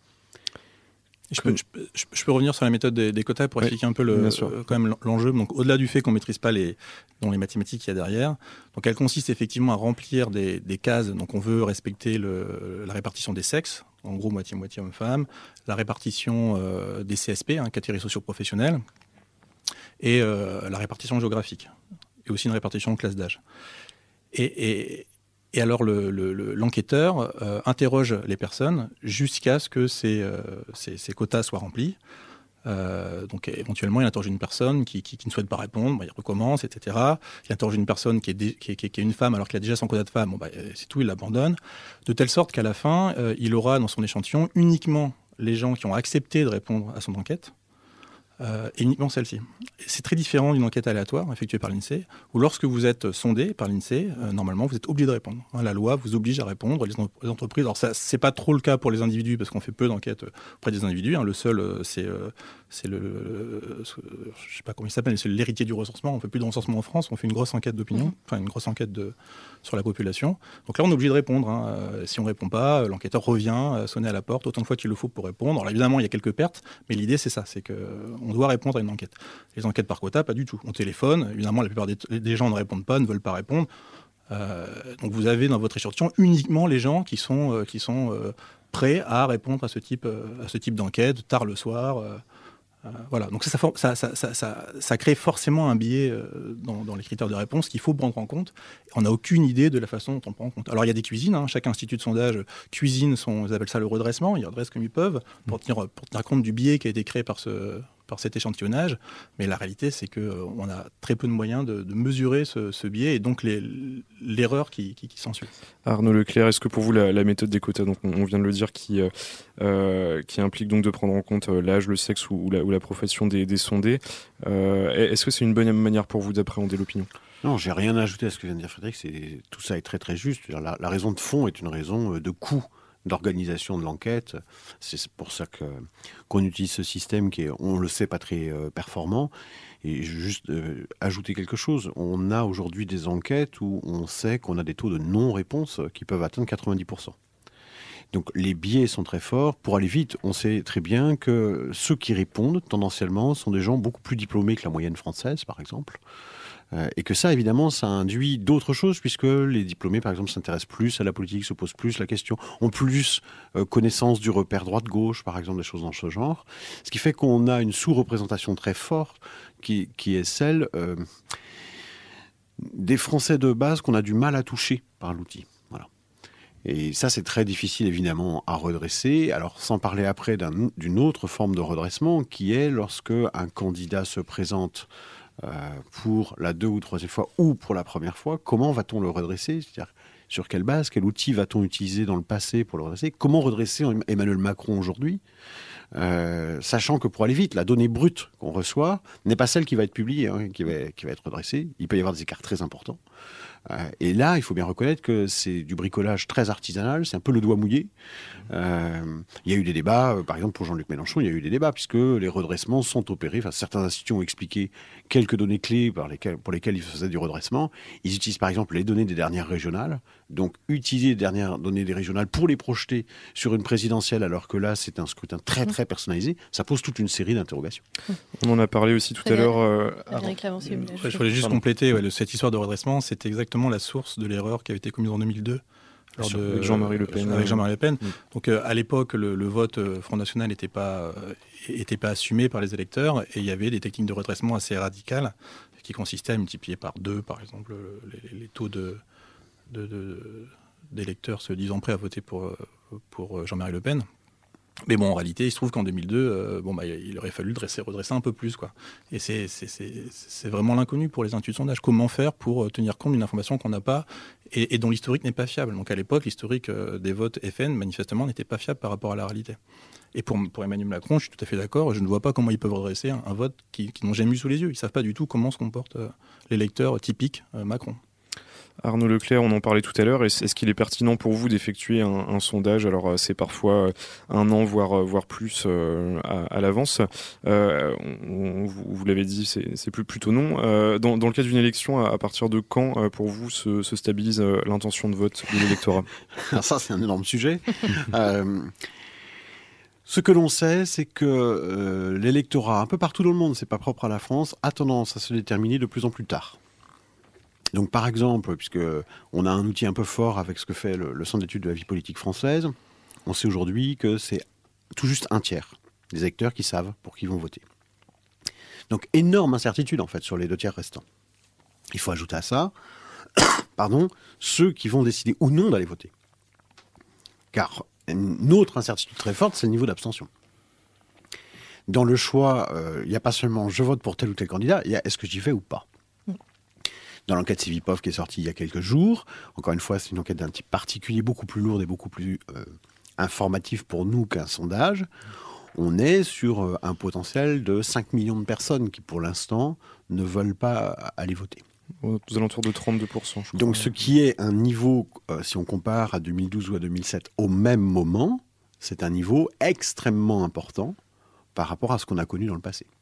Je peux, je, peux, je peux revenir sur la méthode des, des quotas pour oui, expliquer un peu le, euh, quand même l'enjeu. Donc, au-delà du fait qu'on ne maîtrise pas les, dans les mathématiques qu'il y a derrière, donc elle consiste effectivement à remplir des, des cases. Donc on veut respecter le, la répartition des sexes, en gros moitié-moitié homme-femme, la répartition euh, des C S P, hein, catégories socio-professionnelles, et euh, la répartition géographique, et aussi une répartition en classe d'âge. Et, et Et alors le, le, le, l'enquêteur euh, interroge les personnes jusqu'à ce que ces, euh, ces, ces quotas soient remplis. Euh, donc éventuellement, il interroge une personne qui, qui, qui ne souhaite pas répondre, bah, il recommence, et cetera. Il interroge une personne qui est, dé, qui, est, qui est une femme alors qu'il a déjà son quota de femme, bon, bah, c'est tout, il l'abandonne. De telle sorte qu'à la fin, euh, il aura dans son échantillon uniquement les gens qui ont accepté de répondre à son enquête. Euh, et uniquement celle-ci. C'est très différent d'une enquête aléatoire effectuée par l'INSEE, où lorsque vous êtes sondé par l'INSEE, euh, normalement vous êtes obligé de répondre. Hein, la loi vous oblige à répondre, les, en- les entreprises. Alors ça, c'est pas trop le cas pour les individus parce qu'on fait peu d'enquêtes auprès des individus. Hein, le seul, euh, c'est, euh, c'est le, le, je sais pas comment il s'appelle, mais c'est l'héritier du recensement. On fait plus de recensement en France, on fait une grosse enquête d'opinion, enfin une grosse enquête de sur la population. Donc là, on est obligé de répondre. Hein. Euh, si on répond pas, l'enquêteur revient euh, sonner à la porte autant de fois qu'il le faut pour répondre. Alors évidemment, il y a quelques pertes, mais l'idée c'est ça, c'est que on doit répondre à une enquête. Les enquêtes par quota, pas du tout. On téléphone, évidemment, la plupart des, des gens ne répondent pas, ne veulent pas répondre. Euh, donc vous avez dans votre échantillon uniquement les gens qui sont, euh, qui sont euh, prêts à répondre à ce type, euh, à ce type d'enquête, tard le soir. Euh, euh, voilà. Donc ça ça, ça, ça, ça, ça crée forcément un biais euh, dans, dans les critères de réponse qu'il faut prendre en compte. On n'a aucune idée de la façon dont on prend en compte. Alors il y a des cuisines, hein. Chaque institut de sondage cuisine son, ils appellent ça le redressement, ils redressent comme ils peuvent pour tenir, pour tenir compte du biais qui a été créé par ce... par cet échantillonnage, mais la réalité c'est qu'on euh, a très peu de moyens de, de mesurer ce, ce biais et donc les, l'erreur qui, qui, qui s'ensuit. Arnaud Leclerc, est-ce que pour vous la, la méthode des quotas, donc on, on vient de le dire, qui, euh, qui implique donc de prendre en compte l'âge, le sexe ou, ou, la, ou la profession des, des sondés, euh, est-ce que c'est une bonne manière pour vous d'appréhender l'opinion ? Non, j'ai rien à ajouter à ce que vient de dire Frédéric, c'est, tout ça est très très juste. La, la raison de fond est une raison de coût d'organisation de l'enquête. C'est pour ça que, qu'on utilise ce système qui est, on le sait, pas très euh, performant. Et juste euh, ajouter quelque chose, on a aujourd'hui des enquêtes où on sait qu'on a des taux de non-réponse qui peuvent atteindre quatre-vingt-dix pour cent. Donc les biais sont très forts. Pour aller vite, on sait très bien que ceux qui répondent, tendanciellement, sont des gens beaucoup plus diplômés que la moyenne française, par exemple. Euh, et que ça, évidemment, ça induit d'autres choses, puisque les diplômés, par exemple, s'intéressent plus à la politique, se posent plus la question, ont plus euh, connaissance du repère droite-gauche, par exemple, des choses dans ce genre. Ce qui fait qu'on a une sous-représentation très forte, qui, qui est celle euh, des Français de base qu'on a du mal à toucher par l'outil. Voilà. Et ça, c'est très difficile, évidemment, à redresser. Alors, sans parler après d'un, d'une autre forme de redressement, qui est lorsque un candidat se présente Euh, pour la deux ou troisième fois ou pour la première fois, comment va-t-on le redresser ? C'est-à-dire, sur quelle base, quel outil va-t-on utiliser dans le passé pour le redresser ? Comment redresser Emmanuel Macron aujourd'hui ? euh, Sachant que pour aller vite, la donnée brute qu'on reçoit n'est pas celle qui va être publiée, hein, qui va, qui va être redressée. Il peut y avoir des écarts très importants. Euh, et là, il faut bien reconnaître que c'est du bricolage très artisanal, c'est un peu le doigt mouillé. Euh, il y a eu des débats, euh, par exemple pour Jean-Luc Mélenchon, il y a eu des débats puisque les redressements sont opérés. Enfin, certains instituts ont expliqué quelques données clés par lesquelles, pour lesquelles ils faisaient du redressement. Ils utilisent par exemple les données des dernières régionales. Donc, utiliser les dernières données des régionales pour les projeter sur une présidentielle, alors que là, c'est un scrutin très très personnalisé, ça pose toute une série d'interrogations. On en a parlé aussi tout à l'heure. Euh, ouais, je voulais juste Pardon. compléter ouais, le, cette histoire de redressement, c'est exactement la source de l'erreur qui avait été commise en deux mille deux. Lors de, avec Jean-Marie Le Pen. Avec Jean-Marie Le Pen. Mmh. Donc euh, à l'époque, le, le vote euh, Front National n'était pas, euh, était pas assumé par les électeurs et il y avait des techniques de redressement assez radicales qui consistaient à multiplier par deux, par exemple, les, les taux de, de, de, d'électeurs se disant prêts à voter pour, pour Jean-Marie Le Pen. Mais bon, en réalité, il se trouve qu'en deux mille deux, euh, bon, bah, il aurait fallu dresser, redresser un peu plus, quoi. Et c'est, c'est, c'est, c'est vraiment l'inconnu pour les instituts de sondage. Comment faire pour tenir compte d'une information qu'on n'a pas et, et dont l'historique n'est pas fiable. Donc à l'époque, l'historique euh, des votes F N, manifestement, n'était pas fiable par rapport à la réalité. Et pour, pour Emmanuel Macron, je suis tout à fait d'accord, je ne vois pas comment ils peuvent redresser un, un vote qu'ils, qu'ils n'ont jamais eu sous les yeux. Ils ne savent pas du tout comment se comporte euh, l'électeur typique euh, Macron. Arnaud Leclerc, on en parlait tout à l'heure. Est-ce qu'il est pertinent pour vous d'effectuer un, un sondage ? Alors, c'est parfois un an, voire, voire plus euh, à, à l'avance. Euh, on, vous, vous l'avez dit, c'est, c'est plus, plutôt non. Euh, dans, dans le cas d'une élection, à, à partir de quand, euh, pour vous, se, se stabilise euh, l'intention de vote de l'électorat ? Alors ça, c'est un énorme sujet. euh... Ce que l'on sait, c'est que euh, l'électorat, un peu partout dans le monde, c'est pas propre à la France, a tendance à se déterminer de plus en plus tard. Donc, par exemple, puisque on a un outil un peu fort avec ce que fait le, le Centre d'études de la vie politique française, on sait aujourd'hui que c'est tout juste un tiers des électeurs qui savent pour qui ils vont voter. Donc, énorme incertitude, en fait, sur les deux tiers restants. Il faut ajouter à ça, pardon, ceux qui vont décider ou non d'aller voter. Car une autre incertitude très forte, c'est le niveau d'abstention. Dans le choix, il euh, n'y a pas seulement je vote pour tel ou tel candidat, il y a est-ce que j'y vais ou pas. Dans l'enquête Civipov qui est sortie il y a quelques jours, encore une fois, c'est une enquête d'un type particulier, beaucoup plus lourde et beaucoup plus euh, informative pour nous qu'un sondage. On est sur euh, un potentiel de cinq millions de personnes qui, pour l'instant, ne veulent pas aller voter. Aux alentours de trente-deux pour cent, je crois. Donc, ce qui est un niveau, euh, si on compare à deux mille douze ou à deux mille sept, au même moment, c'est un niveau extrêmement important par rapport à ce qu'on a connu dans le passé.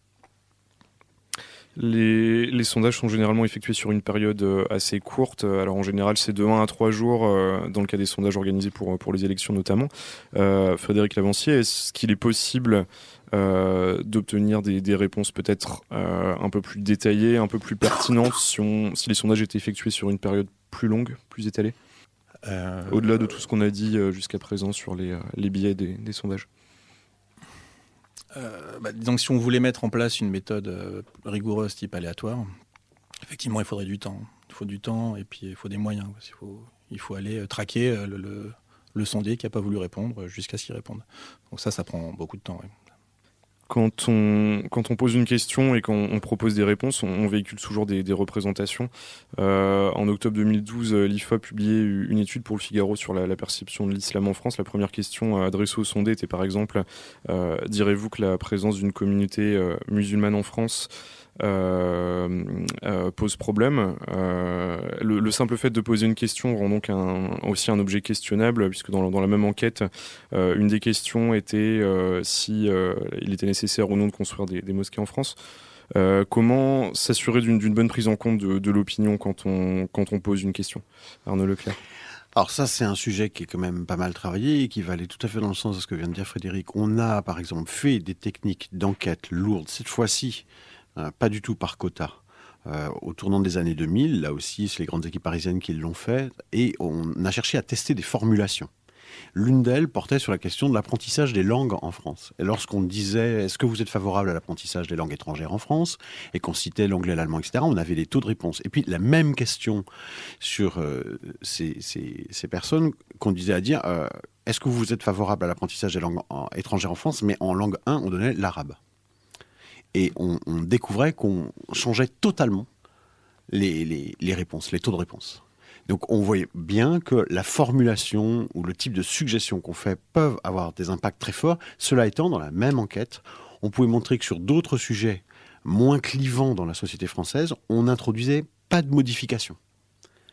Les, les sondages sont généralement effectués sur une période assez courte. Alors en général, c'est de un à trois jours, euh, dans le cas des sondages organisés pour, pour les élections notamment. Euh, Frédéric Lavancier, est-ce qu'il est possible euh, d'obtenir des, des réponses peut-être euh, un peu plus détaillées, un peu plus pertinentes si, on, si les sondages étaient effectués sur une période plus longue, plus étalée euh, au-delà de tout ce qu'on a dit jusqu'à présent sur les, les biais des, des sondages? Euh, bah, disons que si on voulait mettre en place une méthode euh, rigoureuse type aléatoire, effectivement, il faudrait du temps. Il faut du temps et puis il faut des moyens. Il faut, il faut aller euh, traquer euh, le, le, le sondé qui n'a pas voulu répondre jusqu'à ce qu'il réponde. Donc ça, ça prend beaucoup de temps. Oui. Quand on, quand on pose une question et qu'on on propose des réponses, on, on véhicule toujours des, des représentations. Euh, en octobre deux mille douze, l'I F O A a publié une étude pour le Figaro sur la, la perception de l'islam en France. La première question adressée aux sondés était par exemple euh, « Direz-vous que la présence d'une communauté euh, musulmane en France Euh, euh, pose problème. Euh, le, le simple fait de poser une question rend donc un, aussi un objet questionnable, puisque dans, dans la même enquête, euh, une des questions était euh, si euh, il était nécessaire ou non de construire des, des mosquées en France. Euh, comment s'assurer d'une, d'une bonne prise en compte de, de l'opinion quand on, quand on pose une question? Arnaud Leclerc. Alors ça, c'est un sujet qui est quand même pas mal travaillé et qui va aller tout à fait dans le sens de ce que vient de dire Frédéric. On a, par exemple, fait des techniques d'enquête lourdes, cette fois-ci, Euh, pas du tout par quota. Euh, au tournant des années deux mille, là aussi, c'est les grandes équipes parisiennes qui l'ont fait, et on a cherché à tester des formulations. L'une d'elles portait sur la question de l'apprentissage des langues en France. Et lorsqu'on disait « Est-ce que vous êtes favorable à l'apprentissage des langues étrangères en France ?» et qu'on citait l'anglais, l'allemand, et cetera, on avait des taux de réponse. Et puis la même question sur euh, ces, ces, ces personnes qu'on disait à dire euh, « Est-ce que vous êtes favorable à l'apprentissage des langues en, étrangères en France ?» Mais en langue un, on donnait l'arabe. Et on, on découvrait qu'on changeait totalement les, les, les réponses, les taux de réponse. Donc on voyait bien que la formulation ou le type de suggestions qu'on fait peuvent avoir des impacts très forts. Cela étant, dans la même enquête, on pouvait montrer que sur d'autres sujets moins clivants dans la société française, on n'introduisait pas de modification.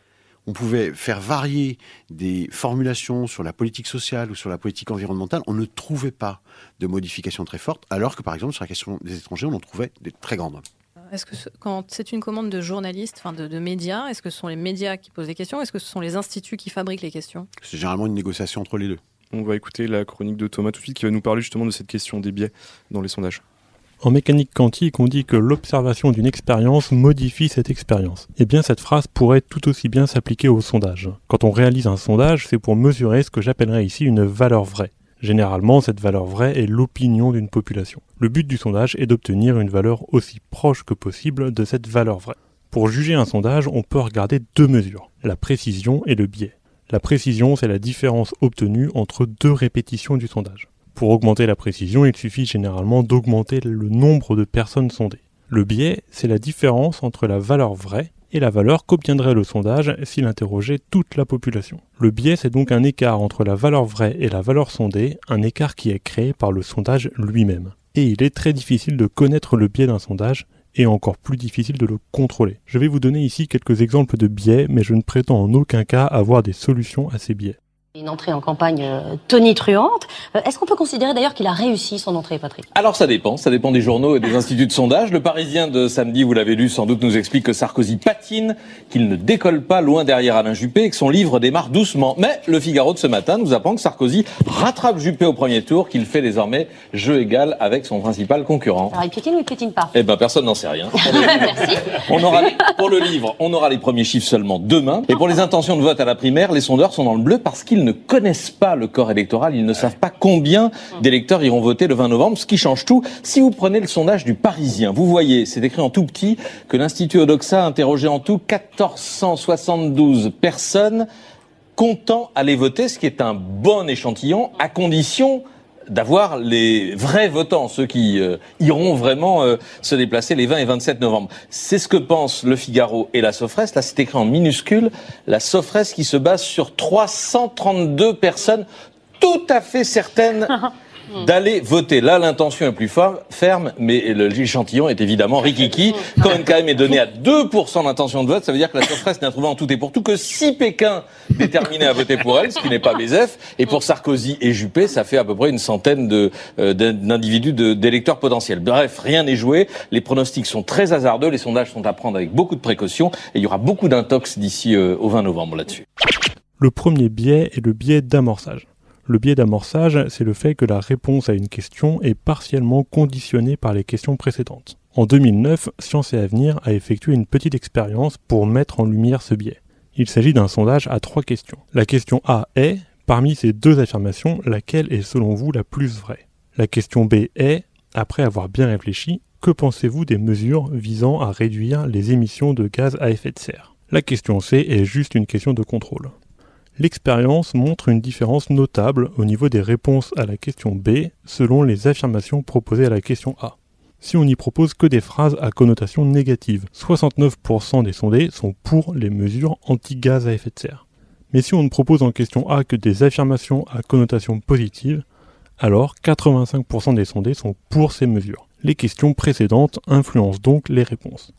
on pouvait faire varier des formulations sur la politique sociale ou sur la politique environnementale, on ne trouvait pas de modifications très fortes, alors que par exemple sur la question des étrangers, on en trouvait des très grandes. Est-ce que ce, quand c'est une commande de journalistes, enfin de, de médias, est-ce que ce sont les médias qui posent les questions, est-ce que ce sont les instituts qui fabriquent les questions ? C'est généralement une négociation entre les deux. On va écouter la chronique de Thomas tout de suite qui va nous parler justement de cette question des biais dans les sondages. En mécanique quantique, on dit que l'observation d'une expérience modifie cette expérience. Eh bien, cette phrase pourrait tout aussi bien s'appliquer au sondage. Quand on réalise un sondage, c'est pour mesurer ce que j'appellerais ici une valeur vraie. Généralement, cette valeur vraie est l'opinion d'une population. Le but du sondage est d'obtenir une valeur aussi proche que possible de cette valeur vraie. Pour juger un sondage, on peut regarder deux mesures, la précision et le biais. La précision, c'est la différence obtenue entre deux répétitions du sondage. Pour augmenter la précision, il suffit généralement d'augmenter le nombre de personnes sondées. Le biais, c'est la différence entre la valeur vraie et la valeur qu'obtiendrait le sondage s'il interrogeait toute la population. Le biais, c'est donc un écart entre la valeur vraie et la valeur sondée, un écart qui est créé par le sondage lui-même. Et il est très difficile de connaître le biais d'un sondage, et encore plus difficile de le contrôler. Je vais vous donner ici quelques exemples de biais, mais je ne prétends en aucun cas avoir des solutions à ces biais. Une entrée en campagne euh, tonitruante. Euh, est-ce qu'on peut considérer d'ailleurs qu'il a réussi son entrée, Patrick ? Alors ça dépend, ça dépend des journaux et des instituts de sondage. Le Parisien de samedi, vous l'avez lu sans doute, nous explique que Sarkozy patine, qu'il ne décolle pas loin derrière Alain Juppé et que son livre démarre doucement. Mais le Figaro de ce matin nous apprend que Sarkozy rattrape Juppé au premier tour, qu'il fait désormais jeu égal avec son principal concurrent. Alors il piétine ou il piétine pas ? Eh ben personne n'en sait rien. Merci. On aura les, pour le livre, on aura les premiers chiffres seulement demain. Et pour les intentions de vote à la primaire, les sondeurs sont dans le bleu parce qu'ils ne connaissent pas le corps électoral, ils ne savent pas combien d'électeurs iront voter le vingt novembre, ce qui change tout. Si vous prenez le sondage du Parisien, vous voyez, c'est écrit en tout petit, que l'Institut Odoxa a interrogé en tout mille quatre cent soixante-douze personnes comptant aller voter, ce qui est un bon échantillon, à condition d'avoir les vrais votants, ceux qui euh, iront vraiment euh, se déplacer les vingt et vingt-sept novembre. C'est ce que pensent Le Figaro et la Sofres. Là, c'est écrit en minuscule. La Sofres qui se base sur trois cent trente-deux personnes tout à fait certaines d'aller voter. Là, l'intention est plus fort, ferme, mais l'échantillon est évidemment rikiki. Quand N K M est donné à deux pour cent d'intention de vote, ça veut dire que la Sofres n'a trouvé en tout et pour tout que si Pékin déterminé à voter pour elle, ce qui n'est pas B S F, et pour Sarkozy et Juppé, ça fait à peu près une centaine de, euh, d'individus, de, d'électeurs potentiels. Bref, rien n'est joué, les pronostics sont très hasardeux, les sondages sont à prendre avec beaucoup de précautions, et il y aura beaucoup d'intox d'ici euh, au vingt novembre là-dessus. Le premier biais est le biais d'amorçage. Le biais d'amorçage, c'est le fait que la réponse à une question est partiellement conditionnée par les questions précédentes. En deux mille neuf, Science et Avenir a effectué une petite expérience pour mettre en lumière ce biais. Il s'agit d'un sondage à trois questions. La question A est, parmi ces deux affirmations, laquelle est selon vous la plus vraie ? La question B est, après avoir bien réfléchi, que pensez-vous des mesures visant à réduire les émissions de gaz à effet de serre ? La question C est juste une question de contrôle. L'expérience montre une différence notable au niveau des réponses à la question B selon les affirmations proposées à la question A. Si on n'y propose que des phrases à connotation négative, soixante-neuf pour cent des sondés sont pour les mesures anti-gaz à effet de serre. Mais si on ne propose en question A que des affirmations à connotation positive, alors quatre-vingt-cinq pour cent des sondés sont pour ces mesures. Les questions précédentes influencent donc les réponses.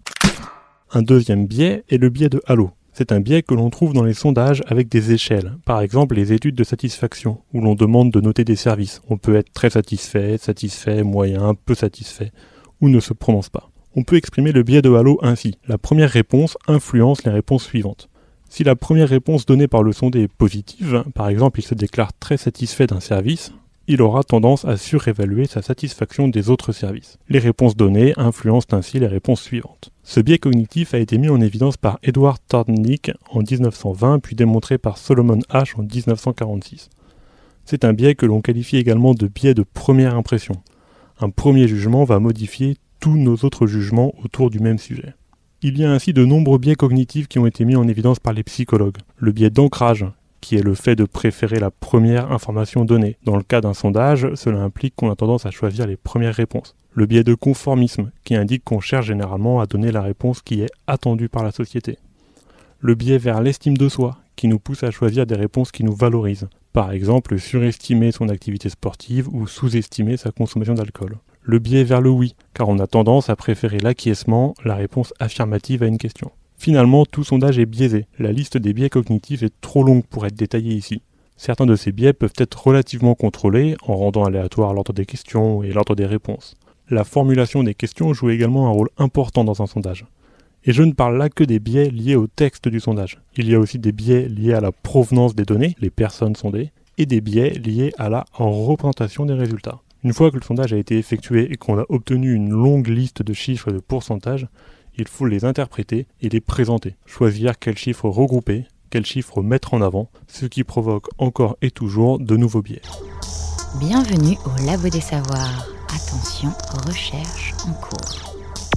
Un deuxième biais est le biais de Halo. C'est un biais que l'on trouve dans les sondages avec des échelles, par exemple les études de satisfaction, où l'on demande de noter des services. On peut être très satisfait, satisfait, moyen, peu satisfait, ou ne se prononce pas. On peut exprimer le biais de Halo ainsi. La première réponse influence les réponses suivantes. Si la première réponse donnée par le sondé est positive, par exemple il se déclare très satisfait d'un service, il aura tendance à surévaluer sa satisfaction des autres services. Les réponses données influencent ainsi les réponses suivantes. Ce biais cognitif a été mis en évidence par Edward Thorndike en dix-neuf cent vingt, puis démontré par Solomon Asch en dix-neuf cent quarante-six. C'est un biais que l'on qualifie également de biais de première impression. Un premier jugement va modifier tous nos autres jugements autour du même sujet. Il y a ainsi de nombreux biais cognitifs qui ont été mis en évidence par les psychologues. Le biais d'ancrage, qui est le fait de préférer la première information donnée. Dans le cas d'un sondage, cela implique qu'on a tendance à choisir les premières réponses. Le biais de conformisme, qui indique qu'on cherche généralement à donner la réponse qui est attendue par la société. Le biais vers l'estime de soi, qui nous pousse à choisir des réponses qui nous valorisent. Par exemple, surestimer son activité sportive ou sous-estimer sa consommation d'alcool. Le biais vers le oui, car on a tendance à préférer l'acquiescement, la réponse affirmative à une question. Finalement, tout sondage est biaisé. La liste des biais cognitifs est trop longue pour être détaillée ici. Certains de ces biais peuvent être relativement contrôlés en rendant aléatoire l'ordre des questions et l'ordre des réponses. La formulation des questions joue également un rôle important dans un sondage. Et je ne parle là que des biais liés au texte du sondage. Il y a aussi des biais liés à la provenance des données, les personnes sondées, et des biais liés à la représentation des résultats. Une fois que le sondage a été effectué et qu'on a obtenu une longue liste de chiffres et de pourcentages, il faut les interpréter et les présenter. Choisir quels chiffres regrouper, quels chiffres mettre en avant, ce qui provoque encore et toujours de nouveaux biais. Bienvenue au Labo des Savoirs. Attention, recherche en cours.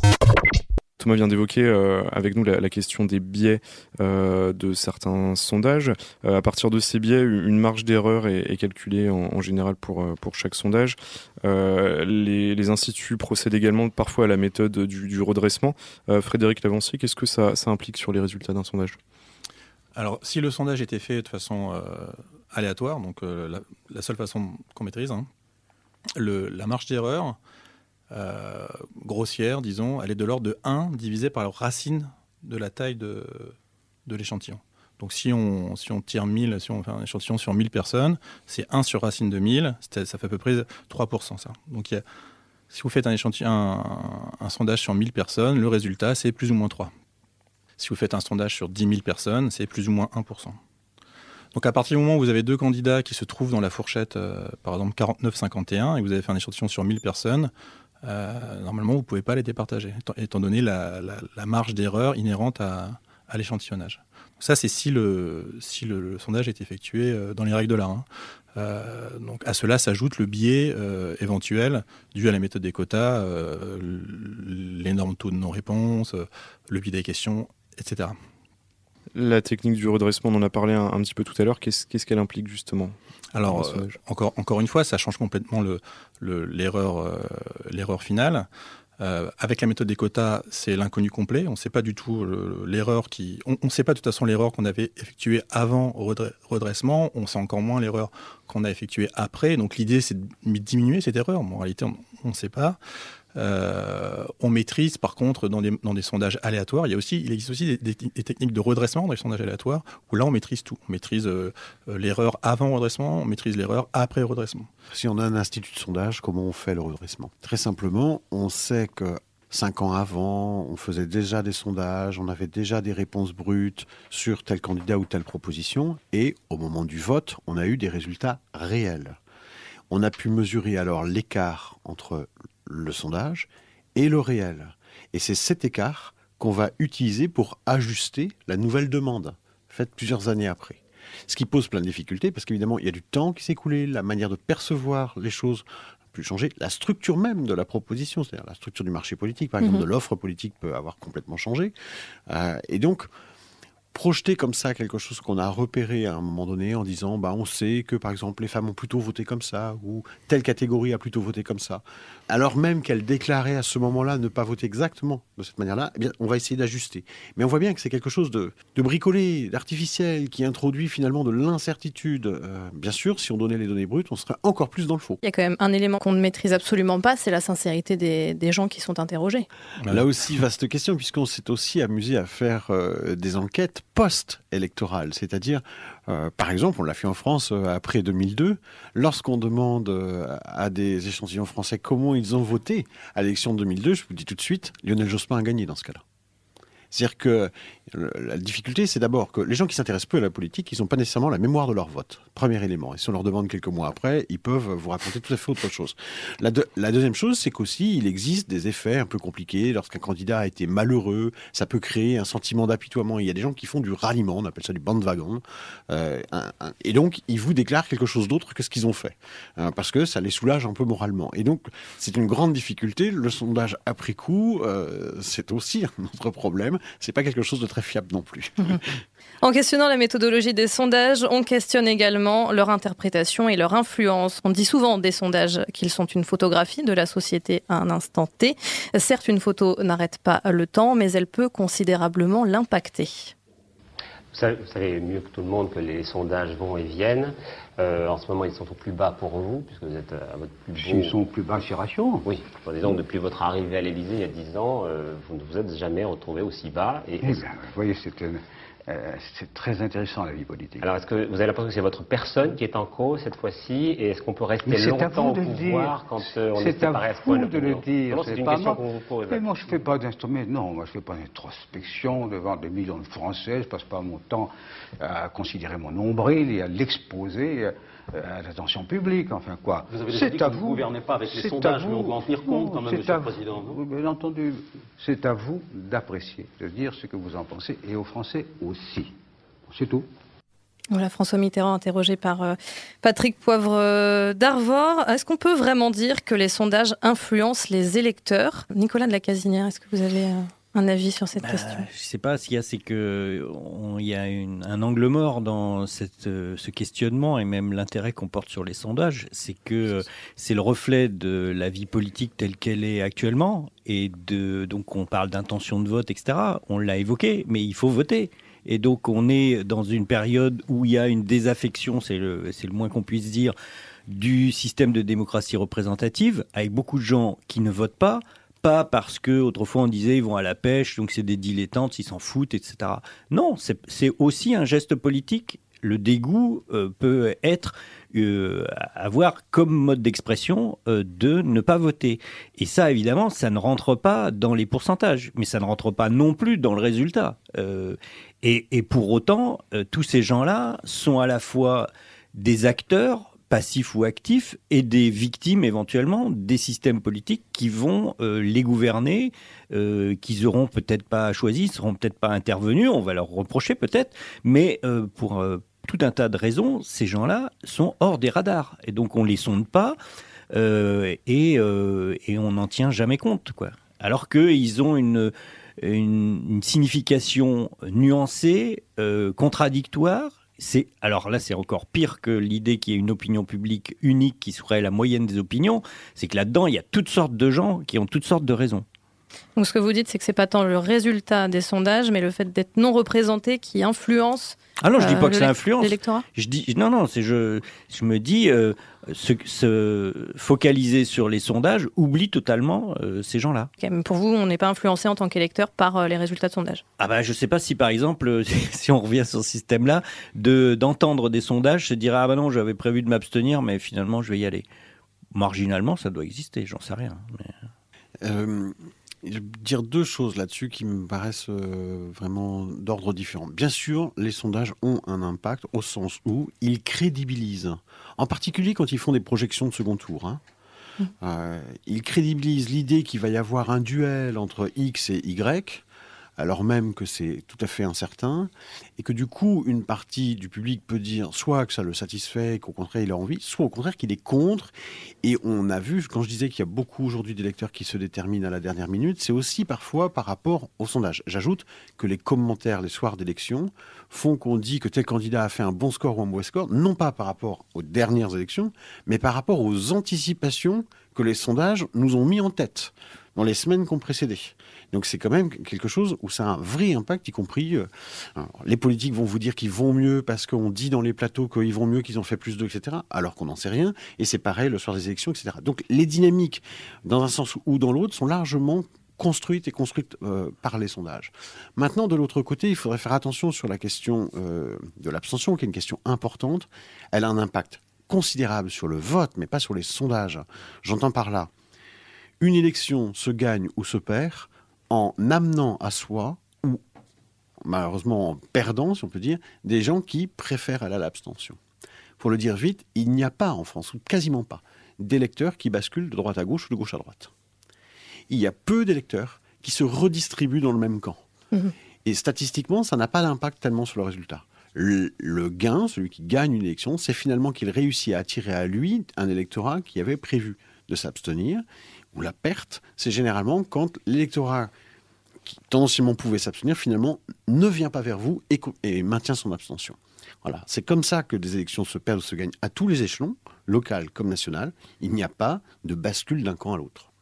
Thomas vient d'évoquer euh, avec nous la, la question des biais euh, de certains sondages. Euh, à partir de ces biais, une marge d'erreur est, est calculée en, en général pour, pour chaque sondage. Euh, les, les instituts procèdent également parfois à la méthode du, du redressement. Euh, Frédéric Lavancier, qu'est-ce que ça, ça implique sur les résultats d'un sondage ? Alors, si le sondage était fait de façon euh, aléatoire, donc euh, la, la seule façon qu'on maîtrise, hein, le, la marge d'erreur Euh, grossière, disons, elle est de l'ordre de un divisé par la racine de la taille de, de l'échantillon. Donc si on, si on tire mille, si on fait un échantillon sur mille personnes, c'est un sur racine de mille, ça fait à peu près trois pour cent. Ça. Donc il y a, si vous faites un, échantillon, un, un sondage sur mille personnes, le résultat c'est plus ou moins trois. Si vous faites un sondage sur dix mille personnes, c'est plus ou moins un pour cent. Donc à partir du moment où vous avez deux candidats qui se trouvent dans la fourchette, euh, par exemple quarante-neuf cinquante et un, et vous avez fait un échantillon sur mille personnes, Euh, normalement, vous ne pouvez pas les départager, étant, étant donné la, la, la marge d'erreur inhérente à, à l'échantillonnage. Donc ça, c'est si le, si le, le sondage est effectué euh, dans les règles de l'art. Hein. Euh, donc à cela s'ajoute le biais euh, éventuel dû à la méthode des quotas, euh, l'énorme taux de non-réponse, euh, le biais des questions, et cetera. La technique du redressement, on en a parlé un, un petit peu tout à l'heure. Qu'est-ce, qu'est-ce qu'elle implique justement ? Alors, euh, encore, encore une fois, ça change complètement le, le, l'erreur, euh, l'erreur finale. Euh, avec la méthode des quotas, c'est l'inconnu complet. On ne sait pas du tout le, l'erreur qui... On ne sait pas de toute façon l'erreur qu'on avait effectuée avant redressement. On sait encore moins l'erreur qu'on a effectuée après. Donc l'idée, c'est de diminuer cette erreur. Bon, en réalité, on ne sait pas. Euh, on maîtrise par contre dans des, dans des sondages aléatoires, il, y a aussi, il existe aussi des, des, des techniques de redressement dans les sondages aléatoires où là on maîtrise tout. On maîtrise euh, l'erreur avant redressement, on maîtrise l'erreur après redressement. Si on a un institut de sondage, comment on fait le redressement ? Très simplement, on sait que cinq ans avant, on faisait déjà des sondages, on avait déjà des réponses brutes sur tel candidat ou telle proposition, et au moment du vote, on a eu des résultats réels. On a pu mesurer alors l'écart entre le sondage et le réel. Et c'est cet écart qu'on va utiliser pour ajuster la nouvelle demande, faite plusieurs années après. Ce qui pose plein de difficultés, parce qu'évidemment, il y a du temps qui s'est écoulé, la manière de percevoir les choses a pu changer, la structure même de la proposition, c'est-à-dire la structure du marché politique, par exemple, mmh. de l'offre politique peut avoir complètement changé. Euh, et donc, projeter comme ça quelque chose qu'on a repéré à un moment donné en disant bah, on sait que par exemple les femmes ont plutôt voté comme ça ou telle catégorie a plutôt voté comme ça, alors même qu'elle déclarait à ce moment-là ne pas voter exactement de cette manière-là, eh bien, on va essayer d'ajuster. Mais on voit bien que c'est quelque chose de, de bricolé, d'artificiel, qui introduit finalement de l'incertitude. Euh, bien sûr, si on donnait les données brutes, on serait encore plus dans le faux. Il y a quand même un élément qu'on ne maîtrise absolument pas, c'est la sincérité des, des gens qui sont interrogés. Là aussi, vaste question, puisqu'on s'est aussi amusé à faire euh, des enquêtes post-électorales, c'est-à-dire, euh, par exemple, on l'a fait en France euh, après deux mille deux, lorsqu'on demande euh, à des échantillons français comment ils ont voté à l'élection de deux mille deux, je vous le dis tout de suite, Lionel Jospin a gagné dans ce cas-là. C'est-à-dire que la difficulté, c'est d'abord que les gens qui s'intéressent peu à la politique, ils n'ont pas nécessairement la mémoire de leur vote. Premier élément. Et si on leur demande quelques mois après, ils peuvent vous raconter tout à fait autre chose. La, de, la deuxième chose, c'est qu'aussi, il existe des effets un peu compliqués. Lorsqu'un candidat a été malheureux, ça peut créer un sentiment d'apitoiement. Il y a des gens qui font du ralliement, on appelle ça du bandwagon. Euh, un, un, et donc, ils vous déclarent quelque chose d'autre que ce qu'ils ont fait. Hein, parce que ça les soulage un peu moralement. Et donc, c'est une grande difficulté. Le sondage après coup, euh, c'est aussi un autre problème. C'est pas quelque chose de très fiable non plus. Mmh. En questionnant la méthodologie des sondages, on questionne également leur interprétation et leur influence. On dit souvent des sondages qu'ils sont une photographie de la société à un instant T. Certes, une photo n'arrête pas le temps, mais elle peut considérablement l'impacter. Vous savez, vous savez mieux que tout le monde que les sondages vont et viennent. Euh, en ce moment, ils sont au plus bas pour vous, puisque vous êtes à votre plus beau... Ils sont au plus bas chez Ration. Oui. Disons que depuis votre arrivée à l'Élysée il y a dix ans, euh, vous ne vous êtes jamais retrouvé aussi bas. Et eh bien, vous voyez, c'est, une, euh, c'est très intéressant, la vie politique. Alors, est-ce que vous avez l'impression que c'est votre personne qui est en cause cette fois-ci? Et est-ce qu'on peut rester longtemps au pouvoir quand euh, on est séparé à ce point? C'est à vous de le dire. Non, c'est une pas question moi. qu'on vous pose. Mais moi, je ne fais pas d'instrument. Non, moi, je ne fais pas d'introspection devant des millions de Français. Je ne passe pas mon temps à considérer mon nombril et à l'exposer à l'attention publique. Enfin, quoi. Vous avez déjà dit que vous ne gouvernez pas avec les sondages, mais on doit en tenir compte quand même, Monsieur le Président. Oui, bien entendu. C'est à vous d'apprécier, de dire ce que vous en pensez, et aux Français aussi. C'est tout. Voilà, François Mitterrand interrogé par euh, Patrick Poivre euh, d'Arvor. Est-ce qu'on peut vraiment dire que les sondages influencent les électeurs? Nicolas de la Casinière, est-ce que vous avez euh, un avis sur cette bah, question? Je ne sais pas, ce qu'il y a, c'est qu'il y a une, un angle mort dans cette, euh, ce questionnement et même l'intérêt qu'on porte sur les sondages. C'est que euh, c'est le reflet de la vie politique telle qu'elle est actuellement. Et de, donc on parle d'intention de vote, et cetera. On l'a évoqué, mais il faut voter. Et donc on est dans une période où il y a une désaffection, c'est le, c'est le moins qu'on puisse dire, du système de démocratie représentative, avec beaucoup de gens qui ne votent pas, pas parce que autrefois on disait ils vont à la pêche, donc c'est des dilettantes, ils s'en foutent, et cetera. Non, c'est, c'est aussi un geste politique. Le dégoût euh, peut être euh, avoir comme mode d'expression euh, de ne pas voter. Et ça, évidemment, ça ne rentre pas dans les pourcentages, mais ça ne rentre pas non plus dans le résultat. Euh, et, et pour autant, euh, tous ces gens-là sont à la fois des acteurs passifs ou actifs et des victimes éventuellement des systèmes politiques qui vont euh, les gouverner, euh, qu'ils n'auront peut-être pas choisi, ne seront peut-être pas intervenus, on va leur reprocher peut-être, mais euh, pour euh, tout un tas de raisons, ces gens-là sont hors des radars. Et donc on ne les sonde pas euh, et, euh, et on n'en tient jamais compte, quoi. Alors qu'ils ont une, une, une signification nuancée, euh, contradictoire. C'est, alors là, c'est encore pire que l'idée qu'il y ait une opinion publique unique qui serait la moyenne des opinions. C'est que là-dedans, il y a toutes sortes de gens qui ont toutes sortes de raisons. Donc ce que vous dites, c'est que c'est pas tant le résultat des sondages, mais le fait d'être non représenté qui influence. Ah non, je dis pas euh, que ça influence. L'électorat. Je dis non, non, c'est je, je me dis euh, se, se focaliser sur les sondages oublie totalement euh, ces gens-là. Okay, mais pour vous, on n'est pas influencé en tant qu'électeur par euh, les résultats de sondages. Ah bah je sais pas si par exemple, si on revient sur ce système-là, de d'entendre des sondages, se dire ah bah non, j'avais prévu de m'abstenir, mais finalement je vais y aller. Marginalement, ça doit exister, j'en sais rien. Mais... Euh... Je vais dire deux choses là-dessus qui me paraissent euh, vraiment d'ordre différent. Bien sûr, les sondages ont un impact au sens où ils crédibilisent, en particulier quand ils font des projections de second tour. Hein. Mmh. Euh, ils crédibilisent l'idée qu'il va y avoir un duel entre X et Y, alors même que c'est tout à fait incertain, et que du coup, une partie du public peut dire soit que ça le satisfait, qu'au contraire il a envie, soit au contraire qu'il est contre. Et on a vu, quand je disais qu'il y a beaucoup aujourd'hui d'électeurs qui se déterminent à la dernière minute, c'est aussi parfois par rapport au sondage. J'ajoute que les commentaires les soirs d'élection font qu'on dit que tel candidat a fait un bon score ou un mauvais score, non pas par rapport aux dernières élections, mais par rapport aux anticipations que les sondages nous ont mis en tête dans les semaines qui ont précédé. Donc c'est quand même quelque chose où ça a un vrai impact, y compris... Euh, les politiques vont vous dire qu'ils vont mieux parce qu'on dit dans les plateaux qu'ils vont mieux, qu'ils ont fait plus d'eux, et cetera, alors qu'on n'en sait rien. Et c'est pareil le soir des élections, et cetera. Donc les dynamiques, dans un sens ou dans l'autre, sont largement construites et construites euh, par les sondages. Maintenant, de l'autre côté, il faudrait faire attention sur la question euh, de l'abstention, qui est une question importante. Elle a un impact considérable sur le vote, mais pas sur les sondages. J'entends par là, une élection se gagne ou se perd en amenant à soi, ou malheureusement en perdant, si on peut dire, des gens qui préfèrent aller à l'abstention. Pour le dire vite, il n'y a pas en France, ou quasiment pas, d'électeurs qui basculent de droite à gauche ou de gauche à droite. Il y a peu d'électeurs qui se redistribuent dans le même camp. Mmh. Et statistiquement, ça n'a pas d'impact tellement sur le résultat. Le, le gain, celui qui gagne une élection, c'est finalement qu'il réussit à attirer à lui un électorat qui avait prévu de s'abstenir. Ou la perte, c'est généralement quand l'électorat qui tendanciellement pouvait s'abstenir, finalement, ne vient pas vers vous et, et maintient son abstention. Voilà, c'est comme ça que des élections se perdent ou se gagnent à tous les échelons, local comme national. Il n'y a pas de bascule d'un camp à l'autre.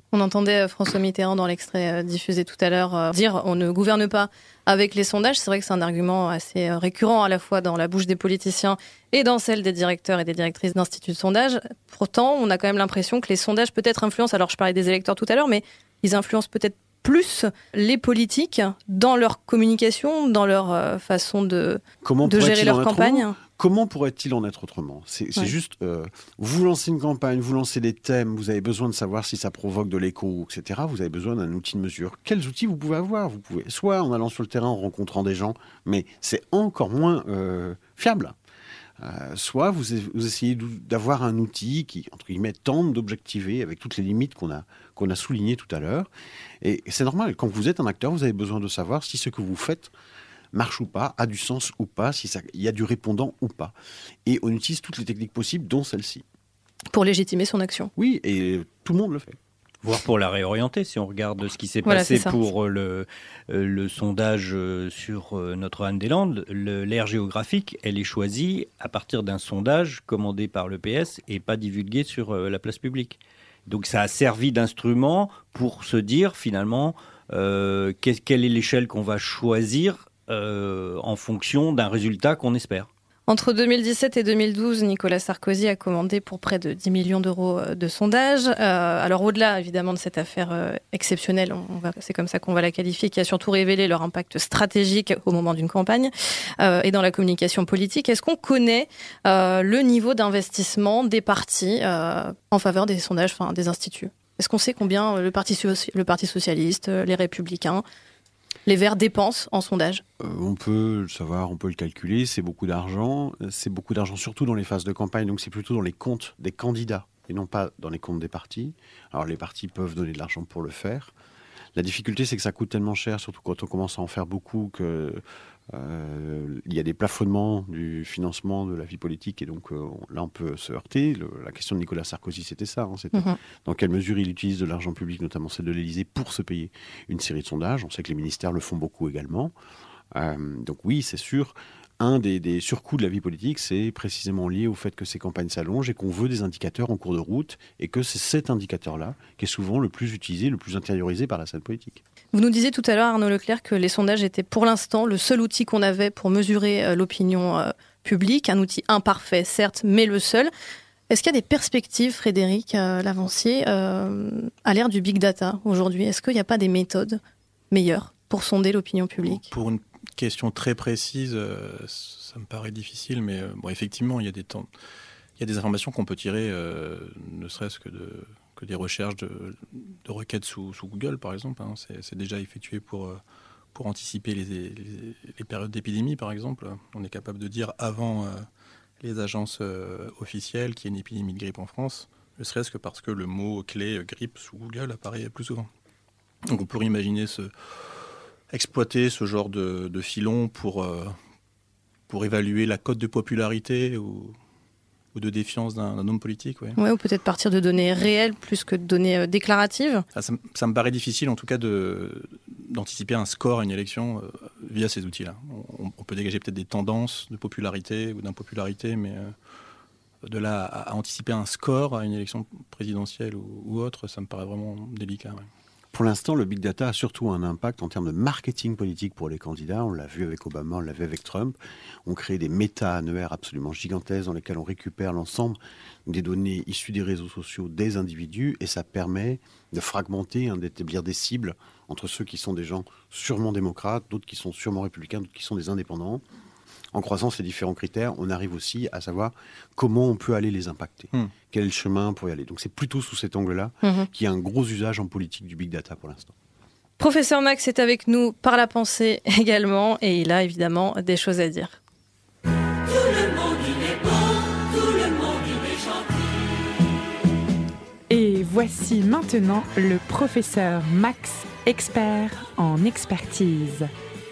On entendait François Mitterrand dans l'extrait diffusé tout à l'heure dire on ne gouverne pas avec les sondages. C'est vrai que c'est un argument assez récurrent à la fois dans la bouche des politiciens et dans celle des directeurs et des directrices d'instituts de sondage. Pourtant, on a quand même l'impression que les sondages peut-être influencent, alors je parlais des électeurs tout à l'heure, mais ils influencent peut-être plus les politiques dans leur communication, dans leur façon de, de gérer leur campagne. Comment pourrait-il en être autrement ? C'est, c'est ouais. juste, euh, vous lancez une campagne, vous lancez des thèmes, vous avez besoin de savoir si ça provoque de l'écho, et cetera. Vous avez besoin d'un outil de mesure. Quels outils vous pouvez avoir ? Vous pouvez, soit en allant sur le terrain, en rencontrant des gens, mais c'est encore moins euh, fiable. Euh, soit vous, vous essayez d'avoir un outil qui, entre guillemets, tente d'objectiver avec toutes les limites qu'on a, qu'on a soulignées tout à l'heure. Et, et c'est normal, quand vous êtes un acteur, vous avez besoin de savoir si ce que vous faites marche ou pas, a du sens ou pas, si ça, il y a du répondant ou pas. Et on utilise toutes les techniques possibles, dont celle-ci. Pour légitimer son action. Oui, et tout le monde le fait. Voire pour la réorienter, si on regarde ce qui s'est voilà, passé pour le, le sondage sur Notre-Dame-des-Landes, le, l'aire géographique, elle est choisie à partir d'un sondage commandé par l'E P S et pas divulgué sur la place publique. Donc ça a servi d'instrument pour se dire finalement euh, quelle est l'échelle qu'on va choisir Euh, en fonction d'un résultat qu'on espère. Entre deux mille dix-sept et deux mille douze, Nicolas Sarkozy a commandé pour près de dix millions d'euros de sondages. Euh, alors au-delà évidemment de cette affaire euh, exceptionnelle, on va, c'est comme ça qu'on va la qualifier, qui a surtout révélé leur impact stratégique au moment d'une campagne euh, et dans la communication politique, est-ce qu'on connaît euh, le niveau d'investissement des partis euh, en faveur des sondages, enfin des instituts ? Est-ce qu'on sait combien le Parti, le Parti socialiste, les Républicains, les Verts dépensent en sondage ? euh, On peut le savoir, on peut le calculer, c'est beaucoup d'argent. C'est beaucoup d'argent surtout dans les phases de campagne, donc c'est plutôt dans les comptes des candidats et non pas dans les comptes des partis. Alors les partis peuvent donner de l'argent pour le faire. La difficulté, c'est que ça coûte tellement cher, surtout quand on commence à en faire beaucoup, que euh, il y a des plafonnements du financement de la vie politique, et donc euh, là, on peut se heurter. Le, la question de Nicolas Sarkozy, c'était ça. Hein, c'était mmh. dans quelle mesure il utilise de l'argent public, notamment celle de l'Élysée, pour se payer une série de sondages. On sait que les ministères le font beaucoup également. Euh, donc oui, c'est sûr. Un des, des surcoûts de la vie politique, c'est précisément lié au fait que ces campagnes s'allongent et qu'on veut des indicateurs en cours de route, et que c'est cet indicateur-là qui est souvent le plus utilisé, le plus intériorisé par la scène politique. Vous nous disiez tout à l'heure, Arnaud Leclerc, que les sondages étaient pour l'instant le seul outil qu'on avait pour mesurer euh, l'opinion euh, publique, un outil imparfait, certes, mais le seul. Est-ce qu'il y a des perspectives, Frédéric euh, Lavancier, euh, à l'ère du big data aujourd'hui ? Est-ce qu'il n'y a pas des méthodes meilleures pour sonder l'opinion publique ? Pour une question très précise, euh, ça me paraît difficile, mais euh, bon, effectivement, il y a des temps, il y a des informations qu'on peut tirer, euh, ne serait-ce que, de, que des recherches de, de requêtes sous, sous Google, par exemple. Hein. C'est, c'est déjà effectué pour, euh, pour anticiper les, les, les périodes d'épidémie, par exemple. On est capable de dire avant euh, les agences euh, officielles qu'il y a une épidémie de grippe en France, ne serait-ce que parce que le mot-clé grippe sous Google apparaît plus souvent. Donc on pourrait imaginer ce... exploiter ce genre de, de filon pour, euh, pour évaluer la cote de popularité ou, ou de défiance d'un, d'un homme politique. Ouais. Ouais, ou peut-être partir de données réelles plus que de données euh, déclaratives. Ah, ça, ça me paraît difficile en tout cas de, d'anticiper un score à une élection euh, via ces outils-là. On, on peut dégager peut-être des tendances de popularité ou d'impopularité, mais euh, de là à, à anticiper un score à une élection présidentielle ou, ou autre, ça me paraît vraiment délicat. Ouais. Pour l'instant, le big data a surtout un impact en termes de marketing politique pour les candidats. On l'a vu avec Obama, on l'a vu avec Trump. On crée des méta-annuaires absolument gigantesques dans lesquels on récupère l'ensemble des données issues des réseaux sociaux des individus, et ça permet de fragmenter, hein, d'établir des cibles entre ceux qui sont des gens sûrement démocrates, d'autres qui sont sûrement républicains, d'autres qui sont des indépendants. En croisant ces différents critères, on arrive aussi à savoir comment on peut aller les impacter. Mmh. Quel est le chemin pour y aller ? Donc c'est plutôt sous cet angle-là mmh. qu'il y a un gros usage en politique du big data pour l'instant. Professeur Max est avec nous par la pensée également, et il a évidemment des choses à dire. Tout le monde il est beau, tout le monde il est gentil. Et voici maintenant le professeur Max, expert en expertise.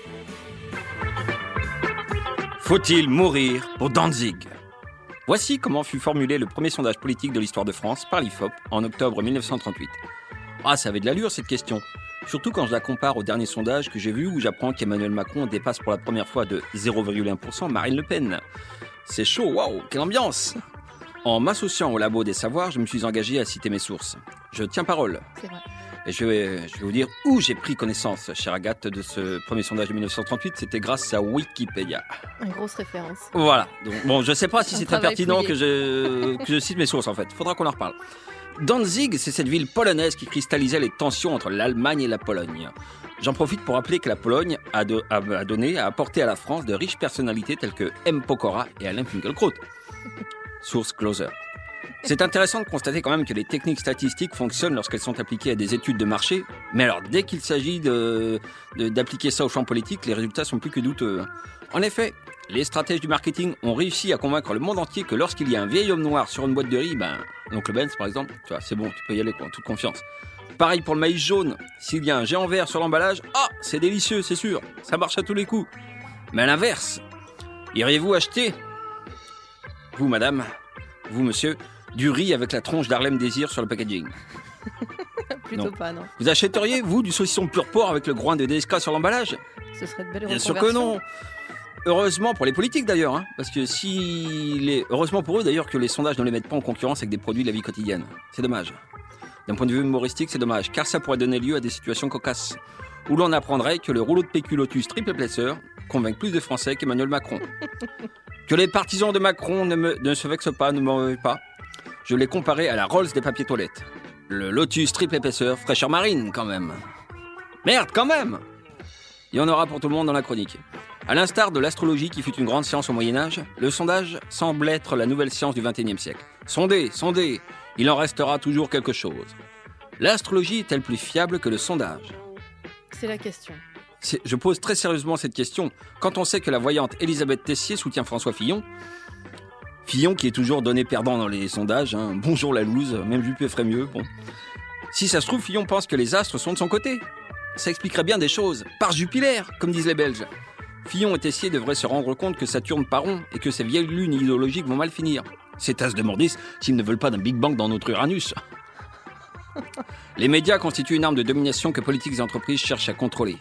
Faut-il mourir pour Danzig ? Voici comment fut formulé le premier sondage politique de l'histoire de France par l'I F O P en octobre dix-neuf cent trente-huit. Ah, ça avait de l'allure cette question, surtout quand je la compare au dernier sondage que j'ai vu où j'apprends qu'Emmanuel Macron dépasse pour la première fois de zéro virgule un pour cent Marine Le Pen. C'est chaud, waouh, quelle ambiance ! En m'associant au Labo des Savoirs, je me suis engagé à citer mes sources. Je tiens parole. C'est vrai. Et je vais, je vais vous dire où j'ai pris connaissance, chère Agathe, de ce premier sondage de mille neuf cent trente-huit. C'était grâce à Wikipédia. Une grosse référence. Voilà. Donc, bon, je ne sais pas si Un c'est très travail pertinent fouillé. que je, que je cite mes sources, en fait. Faudra qu'on en reparle. Danzig, c'est cette ville polonaise qui cristallisait les tensions entre l'Allemagne et la Pologne. J'en profite pour rappeler que la Pologne a, de, a, a donné, a apporté à la France de riches personnalités telles que M. Pokora et Alain Finkielkraut. Source Closer. C'est intéressant de constater quand même que les techniques statistiques fonctionnent lorsqu'elles sont appliquées à des études de marché, mais alors dès qu'il s'agit de, de, d'appliquer ça au champ politique, les résultats sont plus que douteux. En effet, les stratèges du marketing ont réussi à convaincre le monde entier que lorsqu'il y a un vieil homme noir sur une boîte de riz, ben, donc le Benz par exemple, tu vois, c'est bon, tu peux y aller quoi, en toute confiance. Pareil pour le maïs jaune, s'il y a un géant vert sur l'emballage, ah, c'est délicieux, c'est sûr, ça marche à tous les coups. Mais à l'inverse, iriez-vous acheter, vous madame, vous monsieur, du riz avec la tronche d'Harlem Désir sur le packaging? Plutôt Non. pas, non. Vous achèteriez, vous, du saucisson pur porc avec le groin de D S K sur l'emballage? Ce serait de belles Bien sûr que reconversions. non. Heureusement pour les politiques d'ailleurs, hein, parce que si les... heureusement pour eux d'ailleurs que les sondages ne les mettent pas en concurrence avec des produits de la vie quotidienne. C'est dommage. D'un point de vue humoristique, c'est dommage, car ça pourrait donner lieu à des situations cocasses, où l'on apprendrait que le rouleau de P Q Lotus triple épaisseur convainc plus de Français qu'Emmanuel Macron. Que les partisans de Macron ne, me... ne se vexent pas, ne m'en veuillent pas. Je l'ai comparé à la Rolls des papiers toilettes. Le Lotus triple épaisseur, fraîcheur marine quand même. Merde quand même. Il y en aura pour tout le monde dans la chronique. À l'instar de l'astrologie qui fut une grande science au Moyen-Âge, le sondage semble être la nouvelle science du vingt et unième siècle. Sondez, sondez, il en restera toujours quelque chose. L'astrologie est-elle plus fiable que le sondage? C'est la question. C'est- Je pose très sérieusement cette question. Quand on sait que la voyante Elisabeth Tessier soutient François Fillon, Fillon qui est toujours donné perdant dans les sondages, hein. Bonjour la loose, même Juppé ferait mieux. Bon. Si ça se trouve, Fillon pense que les astres sont de son côté. Ça expliquerait bien des choses, par Jupiler, comme disent les Belges. Fillon et Tessier devraient se rendre compte que ça tourne pas rond et que ces vieilles lunes idéologiques vont mal finir. Ces tasses de mordis s'ils ne veulent pas d'un Big Bang dans notre Uranus. Les médias constituent une arme de domination que politiques et entreprises cherchent à contrôler.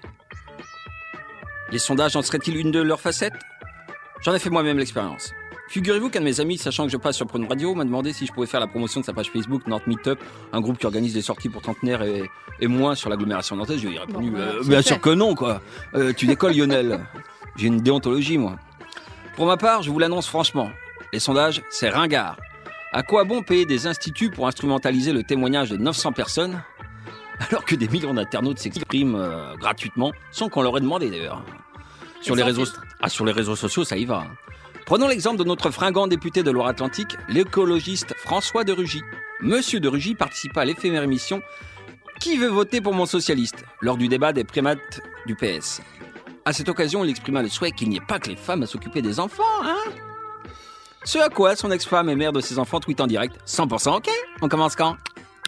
Les sondages en seraient-ils une de leurs facettes? J'en ai fait moi-même l'expérience. Figurez-vous qu'un de mes amis, sachant que je passe sur Prune Radio, m'a demandé si je pouvais faire la promotion de sa page Facebook Nantes Meetup, un groupe qui organise des sorties pour trentenaires et, et moins sur l'agglomération nantaise. Je lui ai répondu, Bon, euh, voilà, c'est bien fait. sûr que non, quoi. Euh, tu décolles, Lionel. J'ai une déontologie, moi. Pour ma part, je vous l'annonce franchement. Les sondages, c'est ringard. À quoi bon payer des instituts pour instrumentaliser le témoignage de neuf cents personnes, alors que des millions d'internautes s'expriment euh, gratuitement, sans qu'on leur ait demandé d'ailleurs. Sur Et les sans réseaux, filtre. ah, sur les réseaux sociaux, ça y va. Prenons l'exemple de notre fringant député de Loire-Atlantique, l'écologiste François de Rugy. Monsieur de Rugy participa à l'éphémère émission « Qui veut voter pour mon socialiste ?» lors du débat des primates du P S. À cette occasion, il exprima le souhait qu'il n'y ait pas que les femmes à s'occuper des enfants, hein. Ce à quoi son ex-femme et mère de ses enfants tweet en direct « cent pour cent ok, on commence quand ?»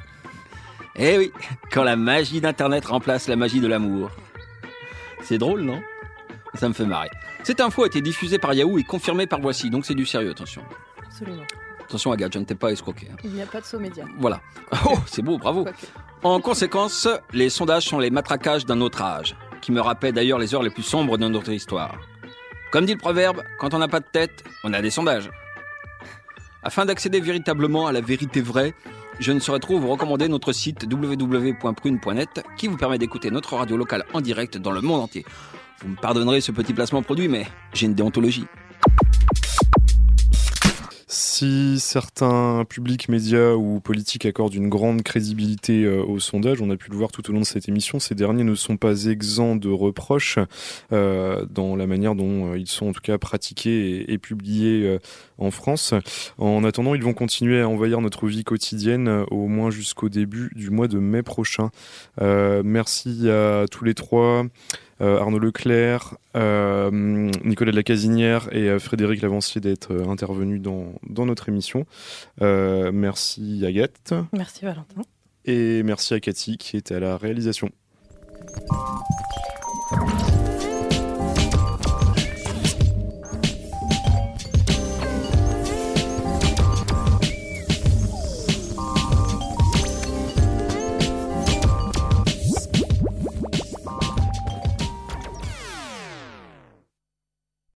Eh oui, quand la magie d'Internet remplace la magie de l'amour. C'est drôle, non? Ça me fait marrer. Cette info a été diffusée par Yahoo et confirmée par Voici, donc c'est du sérieux, attention. Absolument. Attention Agathe, je ne t'ai pas escroqué. hein. Il n'y a pas de saut média. Voilà. Oh, c'est beau, bravo. Quoique. En conséquence, les sondages sont les matraquages d'un autre âge, qui me rappellent d'ailleurs les heures les plus sombres de notre histoire. Comme dit le proverbe, quand on n'a pas de tête, on a des sondages. Afin d'accéder véritablement à la vérité vraie, je ne saurais trop vous recommander notre site w w w point prune point net qui vous permet d'écouter notre radio locale en direct dans le monde entier. Vous me pardonnerez ce petit placement produit, mais j'ai une déontologie. Si certains publics, médias ou politiques accordent une grande crédibilité euh, aux sondages, on a pu le voir tout au long de cette émission, ces derniers ne sont pas exempts de reproches euh, dans la manière dont euh, ils sont en tout cas pratiqués et, et publiés euh, en France. En attendant, ils vont continuer à envahir notre vie quotidienne euh, au moins jusqu'au début du mois de mai prochain. Euh, merci à tous les trois. Euh, Arnaud Leclerc, euh, Nicolas de la Casinière et euh, Frédéric Lavancier d'être euh, intervenus dans, dans notre émission. Euh, merci Agathe. Merci Valentin. Et merci à Cathy qui était à la réalisation.